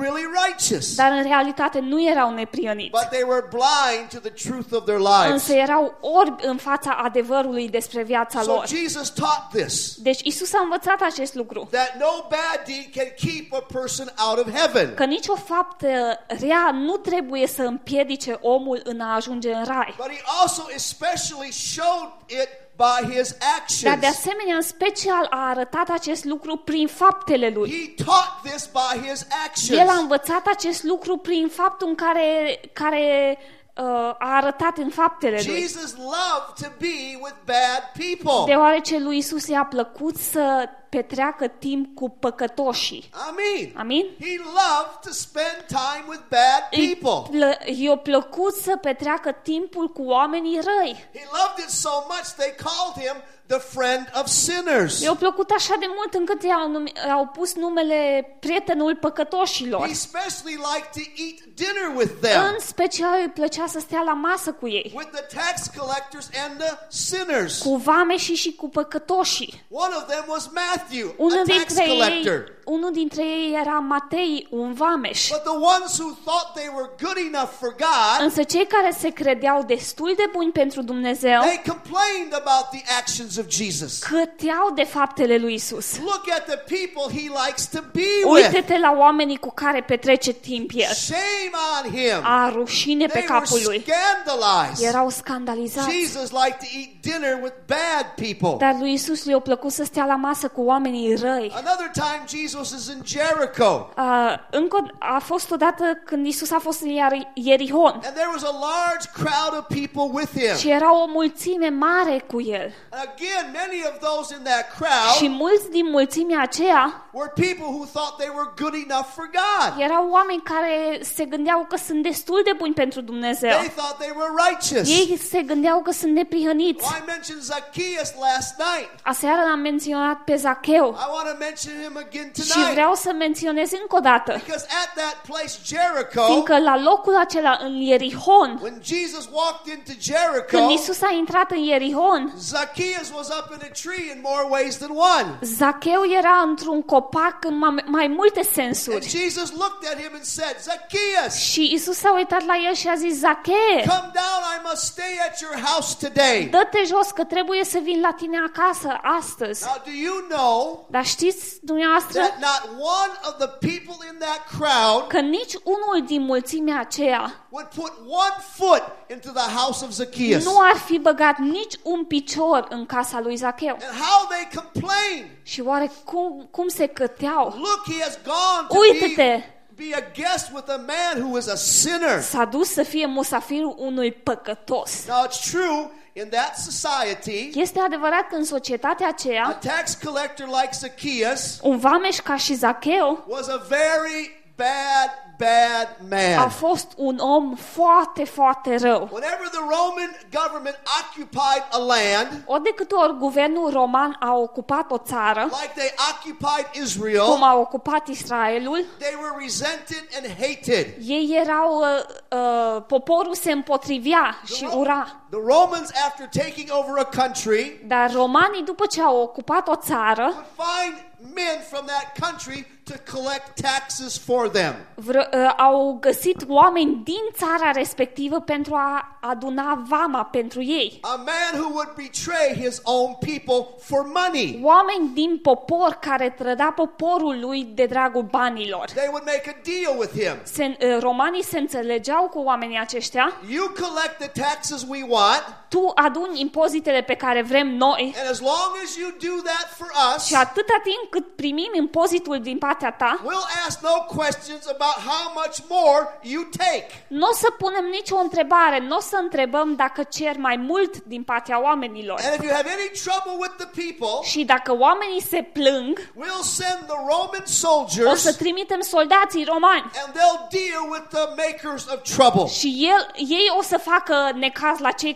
righteous. Dar în realitate nu erau neprihăniți. But they were blind to the truth of their lives. Însă erau orbi în fața adevărului despre viața So lor. Jesus taught this. Deci Isus a învățat acest lucru. That no bad deed can keep a person out of heaven. Că nicio faptă rea nu trebuie să împiedice omul în a ajunge în rai. But he also especially showed it by his actions. Dar de asemenea, în special, a arătat acest lucru prin faptele lui. He taught this by his actions. El a învățat acest lucru prin faptul în care, care uh, a arătat în faptele lui. Jesus loved to be with bad people. Deoarece lui Isus i-a plăcut să petreacă timp cu păcătoșii. Amen. Amin? He loved to spend time with bad Îi people. plă- I-a plăcut să petreacă timpul cu oamenii răi. He loved it so much they called him the friend of sinners. I-a plăcut așa de mult încât i-au, numi- i-au pus numele prietenul păcătoșilor. He especially liked to eat dinner with them, În special îi plăcea să stea la masă cu ei. with the tax collectors and the sinners. Cu vameșii și cu păcătoșii. One of them was Matthew, Unul a tax dintre ei, collector. unul dintre ei era Matei, un vameș. But the ones who thought they were good enough for God, Însă cei care se credeau destul de buni pentru Dumnezeu, they complained about the actions of Jesus. câteau de faptele lui Isus. Look at the people he likes to be with. Uită-te la oamenii cu care petrece timp el. Shame on him. A rușine pe They were capul lui. scandalized. Erau scandalizați. Jesus liked to eat dinner with bad people. Dar lui Isus i-a plăcut să stea la masă cu oamenii răi. Another time Jesus is in Jericho, Uh, încă o- a fost odată când Isus a fost în Ier- Ierihon and there was a large crowd of people with him. și era o mulțime mare cu el. And again, many of those in that Și crowd mulți din mulțimea aceea were people who thought they were good enough for God. erau oameni care se gândeau că sunt destul de buni pentru Dumnezeu. They thought they were righteous. Ei se gândeau că sunt neprihăniți. Well, I mentioned Zacchaeus last night. Aseară l-am menționat pe Zacheu I want to mention him again și tonight. vreau să menționez încă o dată. Because at that place, Jericho, Fiindcă la locul acela, în Ierihon, when Jesus walked into Jericho, când Isus a intrat în Ierihon, Zacchaeus was up in a tree in more ways than one. Zacheu era într-un copac în mai, mai multe And sensuri. Jesus looked at him and said, Zacchaeus, Și Isus s-a uitat la el și a zis, Zache, come down, I must stay at your house today. dă-te jos că trebuie să vin la tine acasă astăzi. Now, do you know Dar știți dumneavoastră that not one of the people in that crowd că nici unul din mulțimea aceea would put one foot into the house of Zacchaeus? nu ar fi băgat nici un picior în casa lui Zacheu. And how they complained. Și oare cum, cum se căteau? Look, he has gone to Uită-te! be, be a guest with a man who is a sinner. S-a dus să fie musafirul unui păcătos. Now, it's true, in that society, Este adevărat că în societatea a aceea, tax collector like Zacchaeus un vameș ca și Zacheu was a very bad, bad a man. fost un om foarte, foarte rău. Whenever the Roman government occupied a land, Ori de câte ori guvernul roman a ocupat o țară, like they occupied cum Israel, a ocupat Israelul, they were resented and hated. ei erau, uh, uh, poporul se împotrivea și ura. The Romans, after taking over a country, Dar romanii, după ce au ocupat o țară, would find men from that country to collect taxes for them. vră, uh, au găsit oameni din țara respectivă pentru a aduna vama pentru ei. A man who would betray his own people for money. Oameni din popor care trăda poporul lui de dragul banilor. They would make a deal with him. Se, uh, romanii se înțelegeau cu oamenii aceștia. You collect the taxes we want, Tu aduni impozitele pe care vrem noi and as long as you do that for us, și atâta timp cât primim impozitul din partea ta, we'll ask no questions about how much more you take. nu o să punem nicio întrebare, nu o să întrebăm dacă cer mai mult din partea oamenilor. And if you have any trouble with the people, Și dacă oamenii se plâng, we'll send the Roman o să soldiers trimitem soldații romani. and they'll deal with the makers of trouble. Și el, ei o să facă necaz la cei care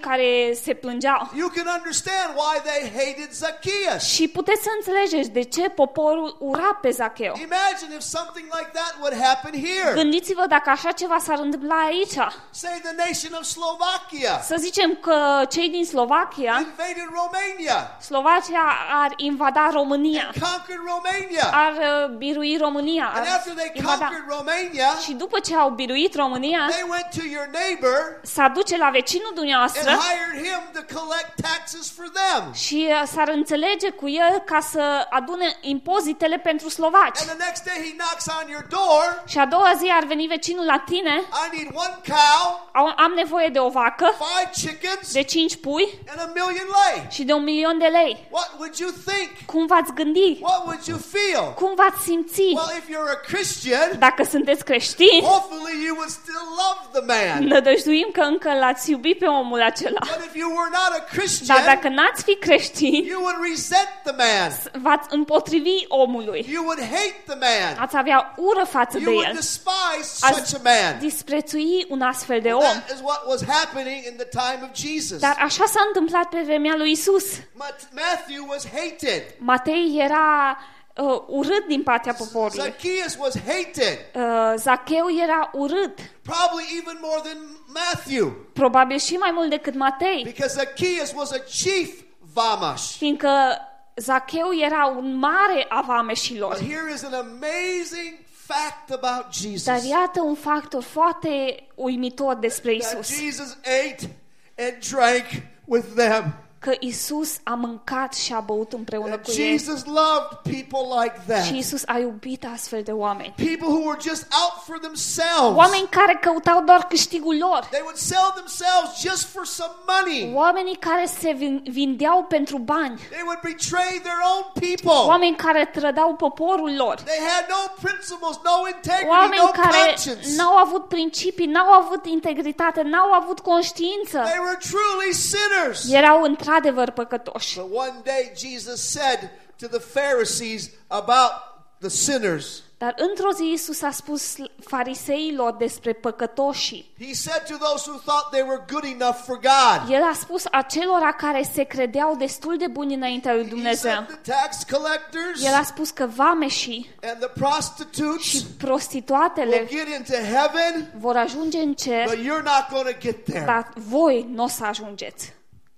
care se plângeau. You can understand why they hated Zacchaeus. Și puteți să înțelegeți de ce poporul ura pe Zacheu. Imagine if something like that would happen here. Gândiți-vă dacă așa ceva s-ar întâmpla aici. Say the nation of Slovakia Să zicem că cei din Slovacia, invaded Romania Slovacia ar invada România, and conquered Romania. ar uh, birui România. And Ar after they invada. conquered Romania, Și după ce au biruit România, they went to your neighbor s-a duce la vecinul dumneavoastră and hired him to collect taxes for them. și uh, s-ar înțelege cu el ca să adune impozitele pentru slovaci. And the next day he knocks on your door. Și a doua zi ar veni vecinul la tine, I need one cow, au- am nevoie de o vacă, five chickens, de cinci pui and a million lei. și de un milion de lei. What would you think? Cum v-ați gândi? What would you feel? Cum v-ați simți? Well, if you're a Christian, Dacă sunteți creștini, hopefully you would still love the man. nădăjduim că încă l-ați iubit pe omul acela. But if you were not a Dar Christian, dacă n-ați fi creștini, you would resent the man. v-ați împotrivi omului. You would hate the man. Ați avea ură față de You would el. despise Ați such a man. disprețui un astfel de om. That is what was happening in the time of Jesus. Dar așa s-a întâmplat pe vremea lui Isus. Mat- Matthew was hated. Matei era uh, urât din partea poporului. Zacchaeus was hated. Uh, Zacheu era urât, Probably even more than Matthew. probabil și mai mult decât Matei, Because Zacchaeus was a chief vamash. fiindcă Zacheu era un mare a vameșilor. But here is an amazing fact about Jesus. Dar iată un factor foarte uimitor despre That Isus, Jesus ate and drank with them. că Isus a mâncat și a băut împreună That cu ei. Jesus loved people like that. Și Isus a iubit astfel de oameni. People who were just out for themselves. Oameni care căutau doar câștigul lor. They would sell themselves just for some money. Oamenii care se vin- vindeau pentru bani. They would betray their own people. Oameni care trădau poporul lor. They had no principles, no integrity, Oameni no care conscience. n-au avut principii, n-au avut integritate, n-au avut conștiință. They were truly sinners. Erau într-adevăr păcătoși. But one day Jesus said to the Pharisees about the sinners. Dar într-o zi Iisus a spus fariseilor despre păcătoșii. He said to those who thought they were good enough for God. El a spus acelora care se credeau destul de buni înaintea lui He Dumnezeu. said the tax collectors El a spus că vameșii and the prostitutes și will prostituatele get into heaven, vor ajunge în cer, but you're not going to get there. dar voi nu o să ajungeți.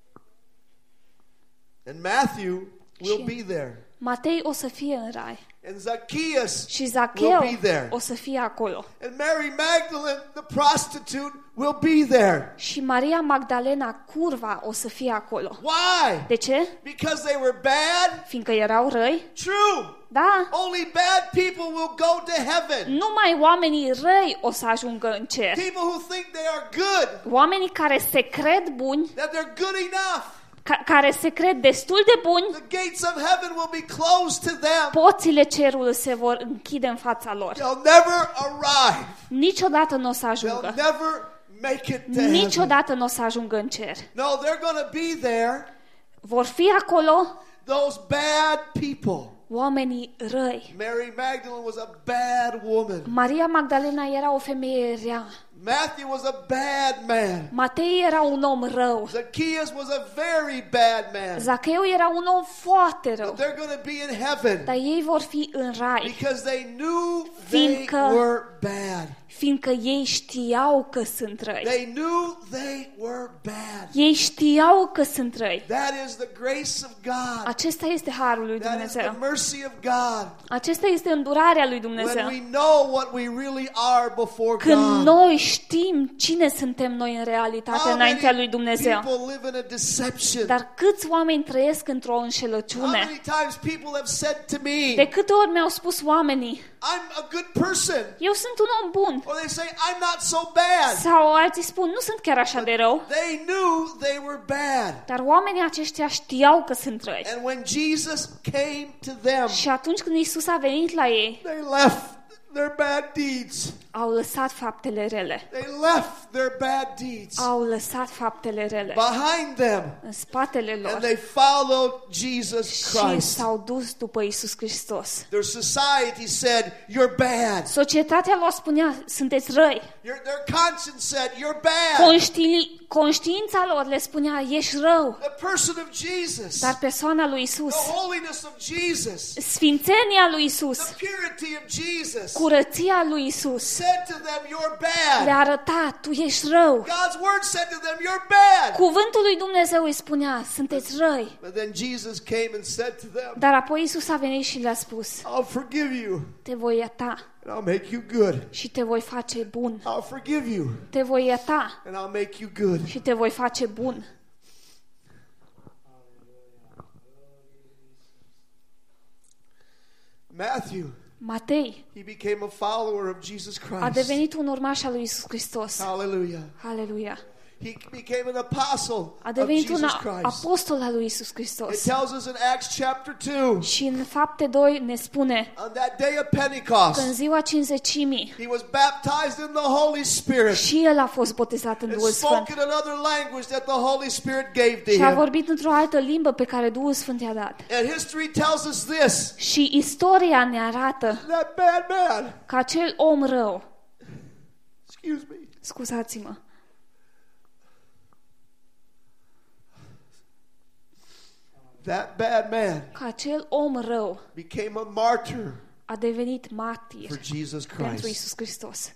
And Matthew will Și- be there. Matei o să fie în rai And Zacchaeus și will Zacheu be there. o să fie acolo. And Mary Magdalene, the prostitute, will be there. Și Maria Magdalena, curva, o să fie acolo. Why? De ce? Because they were bad? Fiindcă erau răi? True. Da. Only bad people will go to heaven. Numai oamenii răi o să ajungă în cer. People who think they are good, Oamenii care se cred buni, that they're good enough. ca- care se cred destul de buni, The gates of heaven will be closed to them. poțile cerului se vor închide în fața lor. They'll never arrive. Niciodată nu o să They'll ajungă. never make it to heaven. Niciodată nu o să ajungă în cer. No, they're going to be there, Vor fi acolo those bad people. oamenii răi. Mary Magdalene was a bad woman. Maria Magdalena era o femeie rea. Matthew was a bad man. Matei era un om rău. Zacchaeus was a very bad man. Zacheu era un om foarte rău. But they're going to be in heaven Dar ei vor fi în rai, because they knew they Fiindcă- were bad. fiindcă ei știau că sunt răi. They knew they were bad. Ei știau că sunt răi. That is the grace of God. Acesta este harul lui That is the Dumnezeu. mercy of God. Acesta este îndurarea lui When Dumnezeu. we know what we really are before Când God. noi știm cine suntem noi în realitate How înaintea lui many Dumnezeu. people live in a deception? Dar câți oameni trăiesc într-o How înșelăciune? many times people have said to me, De câte ori mi-au spus oamenii, I'm a good person. eu sunt un om bun. Or they say, I'm not so bad. Sau alții spun, nu sunt chiar așa de rău. They knew they were bad. Dar oamenii aceștia știau că sunt răi. And when Jesus came to them, Și atunci când Isus a venit la ei, they left their bad deeds. au lăsat faptele rele. They left their bad deeds au lăsat faptele rele behind them în spatele and lor they followed Jesus și Christ. s-au dus după Iisus Hristos. Their society said, "You're bad." Societatea lor spunea, sunteți răi. Your, their conscience said, "You're bad." Conști- conștiința lor le spunea, ești rău. The person of Jesus, Dar persoana lui Isus, the holiness of Jesus, sfințenia lui Isus, the purity of Jesus curăția lui Isus said to them, "You're le bad." arăta, tu ești rău. God's word said to them, "You're bad." Cuvântul lui Dumnezeu îi spunea, sunteți răi. But then Jesus came and said to them, Dar apoi Isus a venit și le-a spus, "I'll forgive you te voi ierta and I'll make you good. și te voi face bun. I'll forgive you Te voi ierta and I'll make you good." și te voi face bun. Matthew, Matei he became a follower of Jesus a Christ. devenit un urmaș al lui Isus Hristos. Hallelujah. Aleluia. He became an apostle A of devenit un Jesus Christ. apostol al lui Isus It Hristos. tells us in Acts chapter two, Și în Fapte doi ne spune on that day of că în Pentecost, ziua cinzecimii he was baptized in the Holy Spirit și el a fost botezat în and Duhul spoke Sfânt. in another language that the Holy Spirit gave to Și a him. vorbit într-o altă limbă pe care Duhul Sfânt i-a dat. And history tells us this, Și istoria ne arată that bad man, că acel om rău, excuse me, scuzați-mă, that bad man că acel om rău became a martyr a devenit martir for Jesus pentru Christ. Isus Hristos.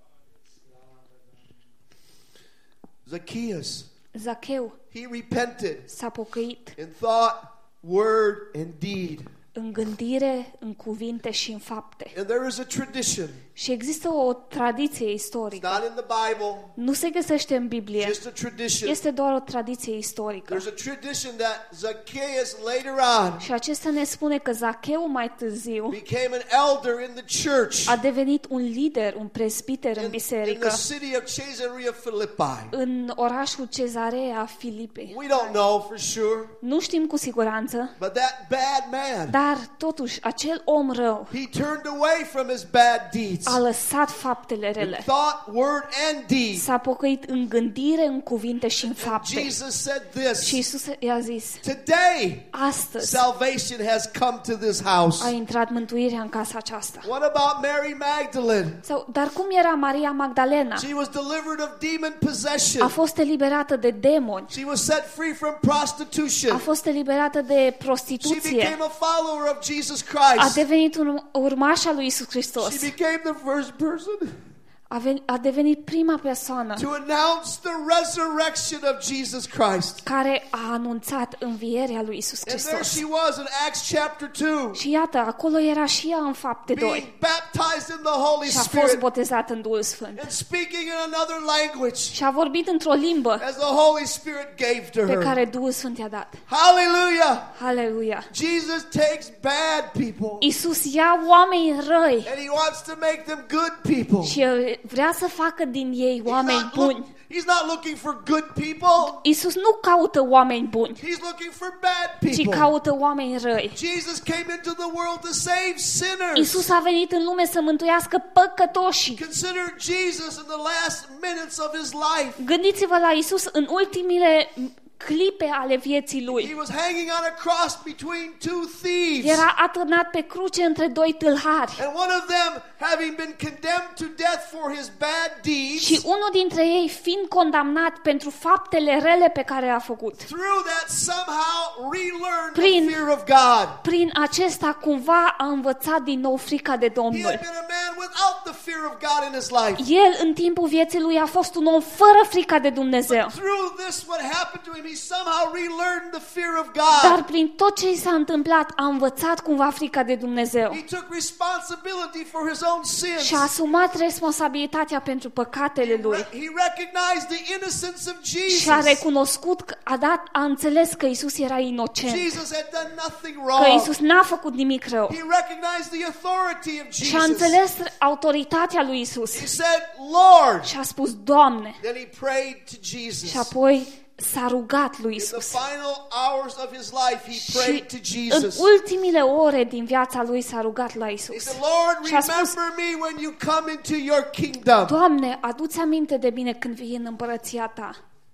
Zacchaeus, Zacheu he repented s-a pocăit in thought, word, and deed. în gândire, în cuvinte și în fapte. And there is a tradition. Și există o tradiție It's istorică. not in the Bible, Nu se găsește în Biblie, just a tradition. este doar o tradiție istorică. There's a tradition that Zacchaeus later on Și acesta ne spune că Zacheu mai târziu became an elder in the church a devenit un lider, un presbiter în in, in biserică the city of Caesarea Philippi. în orașul Cezarea Filipei. We don't know for sure, Nu știm cu siguranță, but that bad man, dar totuși acel om rău he turned away from his bad deeds. a lăsat faptele In rele. thought, word, and deed. S-a pocăit în gândire, în cuvinte și în And fapte. Jesus said Și this, Iisus i-a zis, today astăzi salvation has come to this house. a intrat mântuirea în casa aceasta. What about Mary Magdalene? Sau, dar cum era Maria Magdalena? She was delivered of demon A possession. fost eliberată de demoni. She was set free from A prostitution. fost eliberată de She prostituție. became a follower of Jesus A Christ. devenit un urmaș al lui Isus Hristos. She became the first person A, ven- a devenit prima persoană to announce the resurrection of Jesus Christ. care a anunțat învierea lui Isus And there Hristos. she was in Acts chapter two, Și iată, acolo era și ea în Fapte being doi. baptized in the Holy Și a fost Spirit botezată în Duhul Sfânt. and speaking in another language Și a vorbit într-o limbă as the Holy Spirit gave to pe her. care Duhul Sfânt i-a dat. Hallelujah! Haleluia! Jesus takes bad people Isus ia oameni răi and he wants to make them good people. și El vrea să facă din ei He's oameni not, look- buni. he's not looking for good people. Isus nu caută oameni buni, He's looking for bad ci people. caută oameni răi. Jesus came into the world to save sinners. Isus a venit în lume să mântuiască păcătoșii. Consider Jesus in the last minutes of his life. Gândiți-vă la Isus în ultimile clipe ale vieții He lui. was hanging on a cross between two thieves. Era atârnat pe cruce între doi tâlhari. And one of them, having been condemned to death for his bad deeds, Și unul dintre ei fiind condamnat pentru faptele rele pe care a făcut. through that somehow relearned Prin- the fear of God. Prin acesta cumva a învățat din nou frica de He Domnul. had been a man without the fear of God in his life. El în timpul vieții lui a fost un om fără frica de Dumnezeu. Through this, what happened to him, he somehow relearned the fear of Dar God. prin tot ce i s-a întâmplat a învățat cumva frica de Dumnezeu. He took responsibility for his own sins. Și a asumat responsabilitatea pentru păcatele lui. He recognized the innocence of Și a Jesus. recunoscut, că a dat, a înțeles că Isus era inocent. Jesus had done nothing Că wrong. Isus n-a făcut nimic rău. He recognized the authority of Și a Jesus. înțeles autoritatea lui Isus. He said, Lord. Și a spus, Doamne. Then he prayed to Jesus. Și apoi s-a rugat lui In the Isus. final hours of his life, he Și prayed to în Jesus. ultimile ore din viața lui s-a rugat la He Isus. said, Lord, Și a spus, remember me when you come into your kingdom. Doamne, adu-ți aminte de mine când vii în împărăția ta.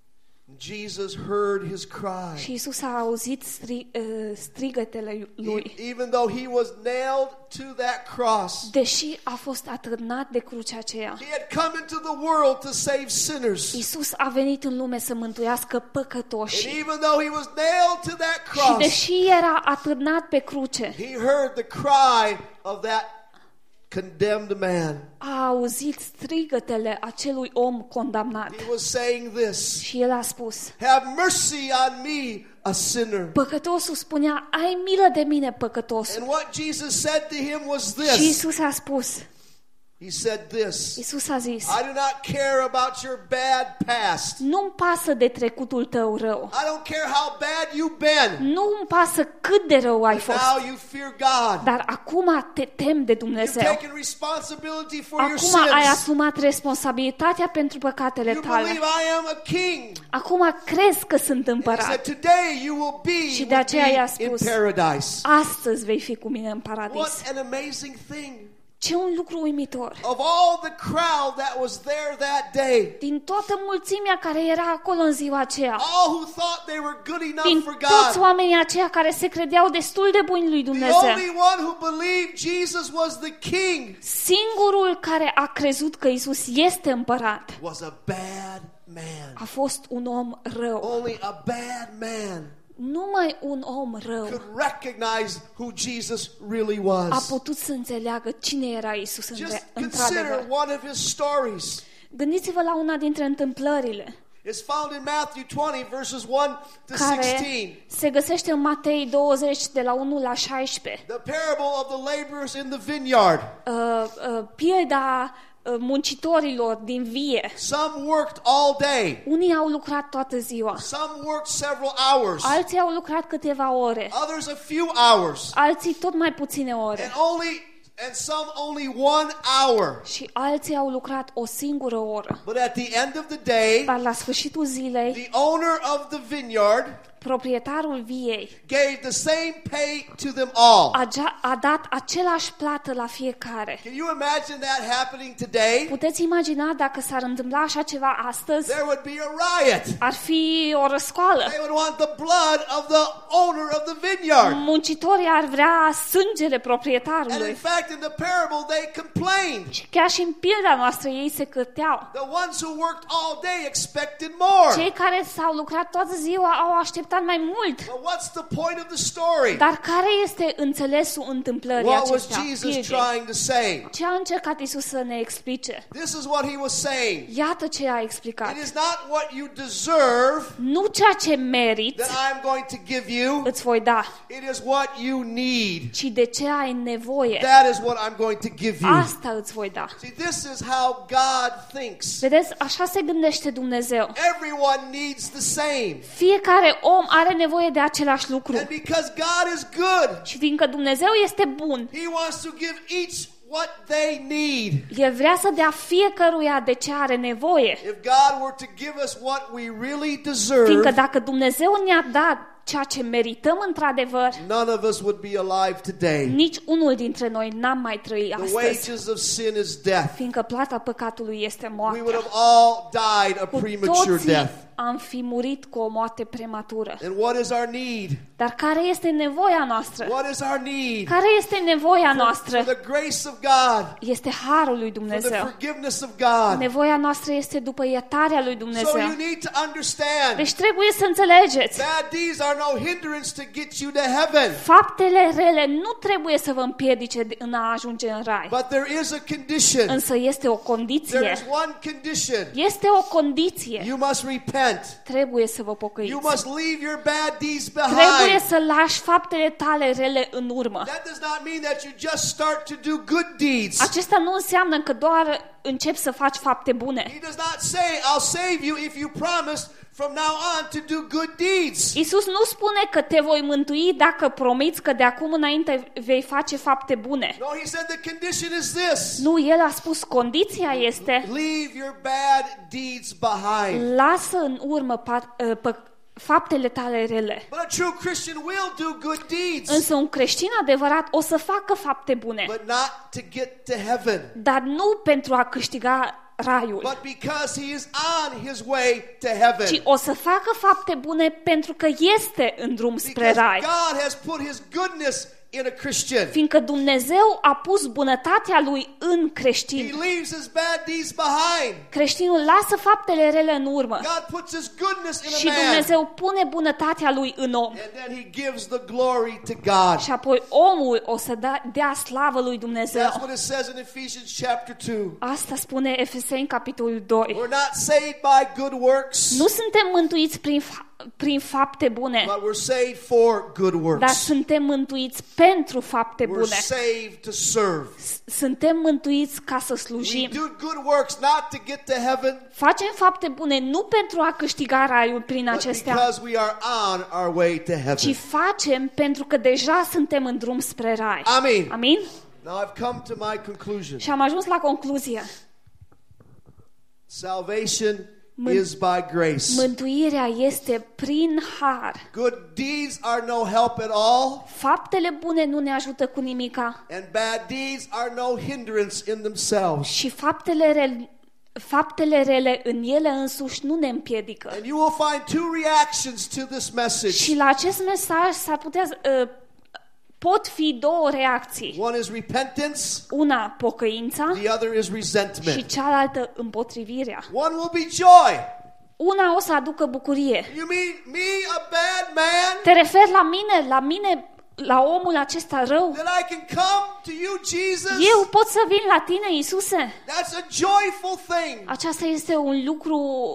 Jesus heard his cry. Și Isus a auzit stri, uh, strigătele lui. E- Even though he was nailed to that cross, Deși a fost atârnat de crucea aceea, he had come into the world to save sinners. Isus a venit în lume să mântuiască And păcătoșii. even though he was nailed to that Și cross, deși era atârnat pe cruce, he heard the cry of that condemned man. a auzit strigătele acelui om condamnat. He was saying this, Și el a spus, have mercy on me, a sinner. păcătosul spunea, ai milă de mine, păcătosul. And what Jesus said to him was Și this. Isus a spus, He said this, Isus a zis, I do not care about your bad past. nu-mi pasă de trecutul tău rău. I don't care how bad you've been. Nu-mi pasă cât de rău ai fost. Now you fear God. Dar acum te tem de You've Dumnezeu. taken responsibility for your Acum ai sins. asumat responsabilitatea pentru păcatele You tale. believe I am a king. Acum crezi că sunt He said, împărat. today you will be Și de with aceea i-a me in spus, paradise. astăzi vei fi cu mine în What paradis. an amazing thing. Ce un lucru uimitor. Of all the crowd that was there that day, Din toată mulțimea care era acolo în ziua aceea, all who thought they were good enough din for toți God, oamenii aceia care se credeau destul de buni lui the Dumnezeu, only one who believed Jesus was the king singurul care a crezut că Isus este împărat was a bad man. a fost un om rău. Only a bad man Numai un om rău could recognize who Jesus really a was. putut să înțeleagă cine era Isus în Just re- consider într-adevăr. one of his stories. Gândiți-vă la una dintre întâmplările It's found in Matthew twenty, verses one to care sixteen. se găsește în Matei douăzeci, de la unu la șaisprezece. The parable of the laborers in the vineyard. Uh, uh, pilda uh, muncitorilor din vie. Some worked all day. Unii au lucrat toată ziua, Some worked several hours. alții au lucrat câteva ore, Others a few hours. alții tot mai puține And ore only and some only one hour. și alții au lucrat o singură oră. But at the end of the day, Dar la sfârșitul zilei, the owner of the vineyard proprietarul viei gave the same pay to them all. a, ja- a dat același plată la fiecare. Can you imagine that happening today? Puteți imagina dacă s-ar întâmpla așa ceva astăzi? There would be a riot. Ar fi o răscoală. They would want the blood of the owner of the vineyard. Muncitorii ar vrea sângele And proprietarului. in fact, in the parable, they complained. Și chiar și în pilda noastră ei se cârteau. The ones who worked all day expected more. Cei care s-au lucrat toată ziua au așteptat mai mult. But what's the point of the story? Dar care este înțelesul întâmplării What was acestea? Jesus pildei? trying to say? Ce a încercat Isus să ne explice? This is what he was saying. Iată ce a explicat. It is not what you deserve Nu ceea ce meriți that I'm going to give you. îți voi da, It is what you need. ci de ce ai nevoie. That is what I'm going to give you. Asta îți voi da. See, this is how God thinks. Vedeți, așa se gândește Dumnezeu. Everyone needs the same. Fiecare om are nevoie de același lucru. And because God is good, Și fiindcă Dumnezeu este bun, he wants to give each what they need. El vrea să dea fiecăruia de ce are nevoie. If God were to give us what we really deserve, Fiindcă dacă Dumnezeu ne-a dat ceea ce merităm într-adevăr, none of us would be alive today. nici unul dintre noi n-am mai trăit The astăzi. wages of sin is death. Fiindcă plata păcatului este We would moartea. have all died a Cu premature toții death. am fi murit cu o moarte prematură. And what is our need? Dar care este nevoia noastră? What is our need? Care este nevoia For noastră? the grace of God, Este harul lui for the Dumnezeu. forgiveness of God. Nevoia noastră este după iertarea lui So Dumnezeu. you need to understand, Deci trebuie să înțelegeți. bad deeds are no hindrance to get you to heaven. Faptele rele nu trebuie să vă împiedice în a ajunge în rai. But there is a condition. Însă este o There condiție. is one condition. Este o condiție. You must repent. Trebuie să vă You pocăiți. must leave your bad deeds Trebuie behind. să lași faptele tale rele în urmă. That does not mean that you just start to do good deeds. Acesta nu înseamnă că doar începi să faci fapte bune. He does not say, I'll save you if you promise from now on to do good deeds. Iisus nu spune că te voi mântui dacă promiți că de acum înainte vei face fapte bune. No, he said the condition is this. Nu, el a spus condiția este Leave your bad deeds behind. lasă în urmă pa, pă, faptele tale rele. But a true Christian will do good deeds. Însă un creștin adevărat o să facă fapte bune, But not to get to heaven. dar nu pentru a câștiga raiul, But because he is on his way to heaven. ci o să facă fapte bune pentru că este în drum spre Because rai. God has put his goodness in a Christian. Fiindcă Dumnezeu a pus bunătatea lui în He creștin. leaves his bad deeds behind. Creștinul lasă faptele rele în urmă God puts his goodness in și a man. Dumnezeu pune bunătatea lui în om. And then he gives the glory to God. Și apoi omul o să da, dea slavă lui Dumnezeu. That's what it says in Ephesians chapter two. Asta spune Efeseni capitolul doi. We're not saved by good works, Nu suntem mântuiți prin, fa- prin fapte bune, but we're saved for good dar works. suntem mântuiți pentru fapte We're bune. saved to serve. S- Suntem mântuiți ca să We slujim. do good works not to get to heaven, Facem fapte bune nu pentru a câștiga raiul prin but acestea, because we are on our way to ci heaven. facem pentru că deja suntem în drum spre rai. Amen. Amin? Now I've come to my conclusion. Și am ajuns la concluzie. Salvation Mân- is by grace. Mântuirea este prin har. Good deeds are no help at all, Faptele bune nu ne ajută cu nimica and bad deeds are no hindrance in themselves. și faptele rele, faptele rele în ele însuși nu ne împiedică. And you will find two reactions to this message. Și la acest mesaj s-ar putea uh, pot fi două reacții. One is repentance, Una pocăința the other is și resentment. cealaltă împotrivirea. One will be joy. Una o să aducă bucurie. You mean me, a bad man, Te referi la mine, la mine, la omul acesta rău? that I can come to you, Jesus? Eu pot să vin la tine, Iisuse? That's a joyful thing. Aceasta este un lucru,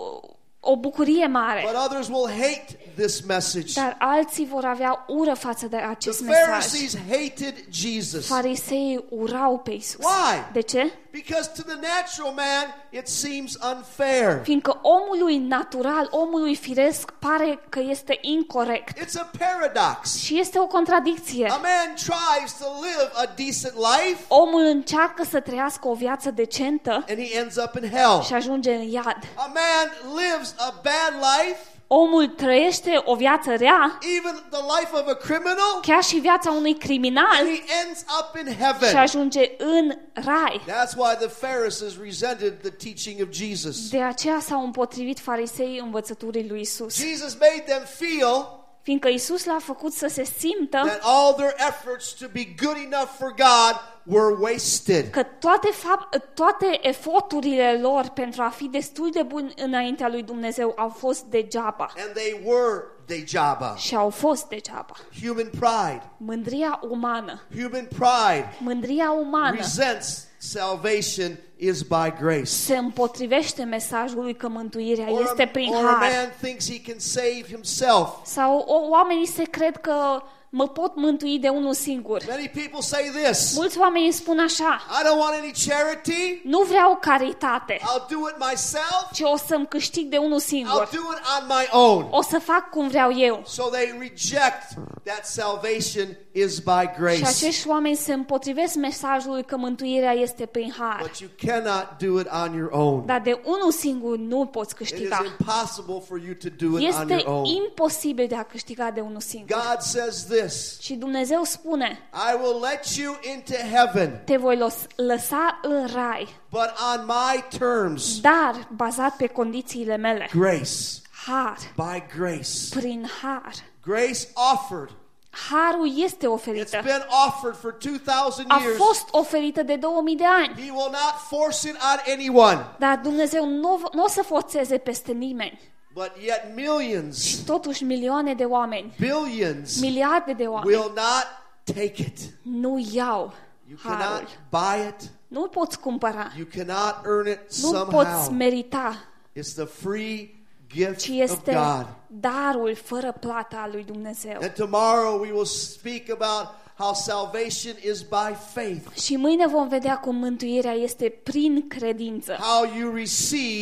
o bucurie mare. But others will hate this message. Dar alții vor avea ură față de The acest mesaj. Pharisees hated Jesus. Fariseii urau pe Iisus. Why? De ce? Because to the natural man, it seems unfair. Fiindcă omului natural, omului firesc, pare că este incorect. It's a paradox. Și este o contradicție. A man tries to live a decent life, Omul încearcă să trăiască o viață decentă and he ends up in hell. și ajunge în iad. A man lives a bad life, Omul trăiește o viață rea, even the life of a criminal, chiar și viața unui criminal, and he ends up in și heaven. ajunge în rai. That's why the Pharisees resented the teaching of Jesus. De aceea s-au împotrivit fariseii învățăturii lui Isus. Jesus made them feel Fiindcă Isus l-a făcut să se simtă that all their efforts to be good enough for God were wasted. că toate, fap- toate eforturile lor pentru a fi destul de buni înaintea lui Dumnezeu au fost degeaba. And they were degeaba. Și au fost degeaba. Human pride. Mândria umană. Human pride Mândria umană resents salvation is by grace. se împotrivește mesajului că mântuirea Or este a, prin or a har. man thinks he can save himself. Sau o, oamenii se cred că mă pot mântui de unul singur. Many people say this: Mulți oameni spun așa: I don't want any charity. nu vreau caritate, I'll do it myself. ci o să-mi câștig de unul I'll singur. do it on my own. O să fac cum vreau eu. So they reject that salvation is by Și grace. acești oameni se împotrivesc mesajului că mântuirea este prin har. But you cannot do it on your own. Dar de unul singur nu poți It is câștiga. impossible for you to do it on Este your own. imposibil de a câștiga de unul singur. God says this: Și Dumnezeu spune: I will let you into heaven, te voi los- lăsa în rai, but on my terms. dar bazat pe condițiile mele. Grace. Har, By grace. prin har. Grace offered. Harul este It's oferită. been offered for two thousand A years. fost oferită de două mii de ani. He will not force it on anyone. Dar Dumnezeu nu, nu o să forțeze peste nimeni. But yet millions, Totuși milioane de oameni, billions miliarde de oameni will not take it. nu iau You harul. cannot buy it. Nu-l poți cumpăra. You cannot earn it Nu-l poți somehow. merita, It's the free gift ci of este God. darul fără plată al lui Dumnezeu. And tomorrow we will speak about how salvation is by faith. Și mâine vom vedea cum mântuirea este prin credință. How you receive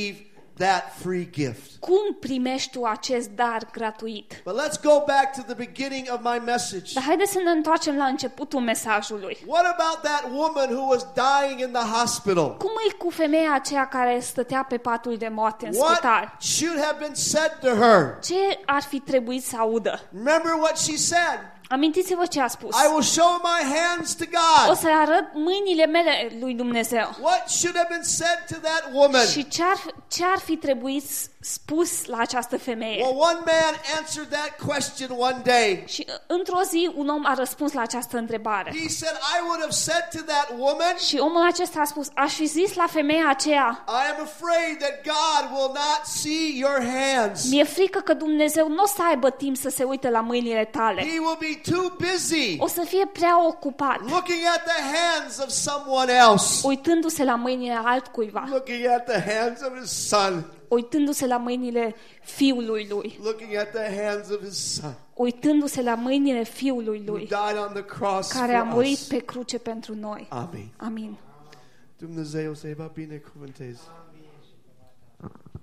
that free gift? Cum primești tu acest dar gratuit? But let's go back to the beginning of my message. Dar haideți să ne întoarcem la începutul mesajului. What about that woman who was dying in the hospital? Cum e cu femeia aceea care stătea pe patul de moarte în What spital? should have been said to her? Ce ar fi trebuit să audă? Remember what she said. Amintiți-vă ce a spus. I will show my hands to O God. să arăt mâinile mele lui Dumnezeu. What should have been said to that woman? Și ce ar, ce ar fi trebuit spus la această femeie? Well, one man answered that question one day. Și într-o zi un om a răspuns la această întrebare. He said, I would have said to that woman, Și omul acesta a spus, aș fi zis la femeia aceea, I am afraid that God will not see your hands. mi-e frică că Dumnezeu nu o să aibă timp să se uite la mâinile tale. He will be too busy O să fie prea ocupat, looking at the hands of someone else, uitându-se la mâinile altcuiva, looking at the hands of his son, uitându-se la mâinile fiului lui, looking at the hands of his son, uitându-se la mâinile fiului who lui, died on the cross care a for murit us. pe cruce pentru noi. Amin. Amin. Dumnezeu să-i va binecuvânteze.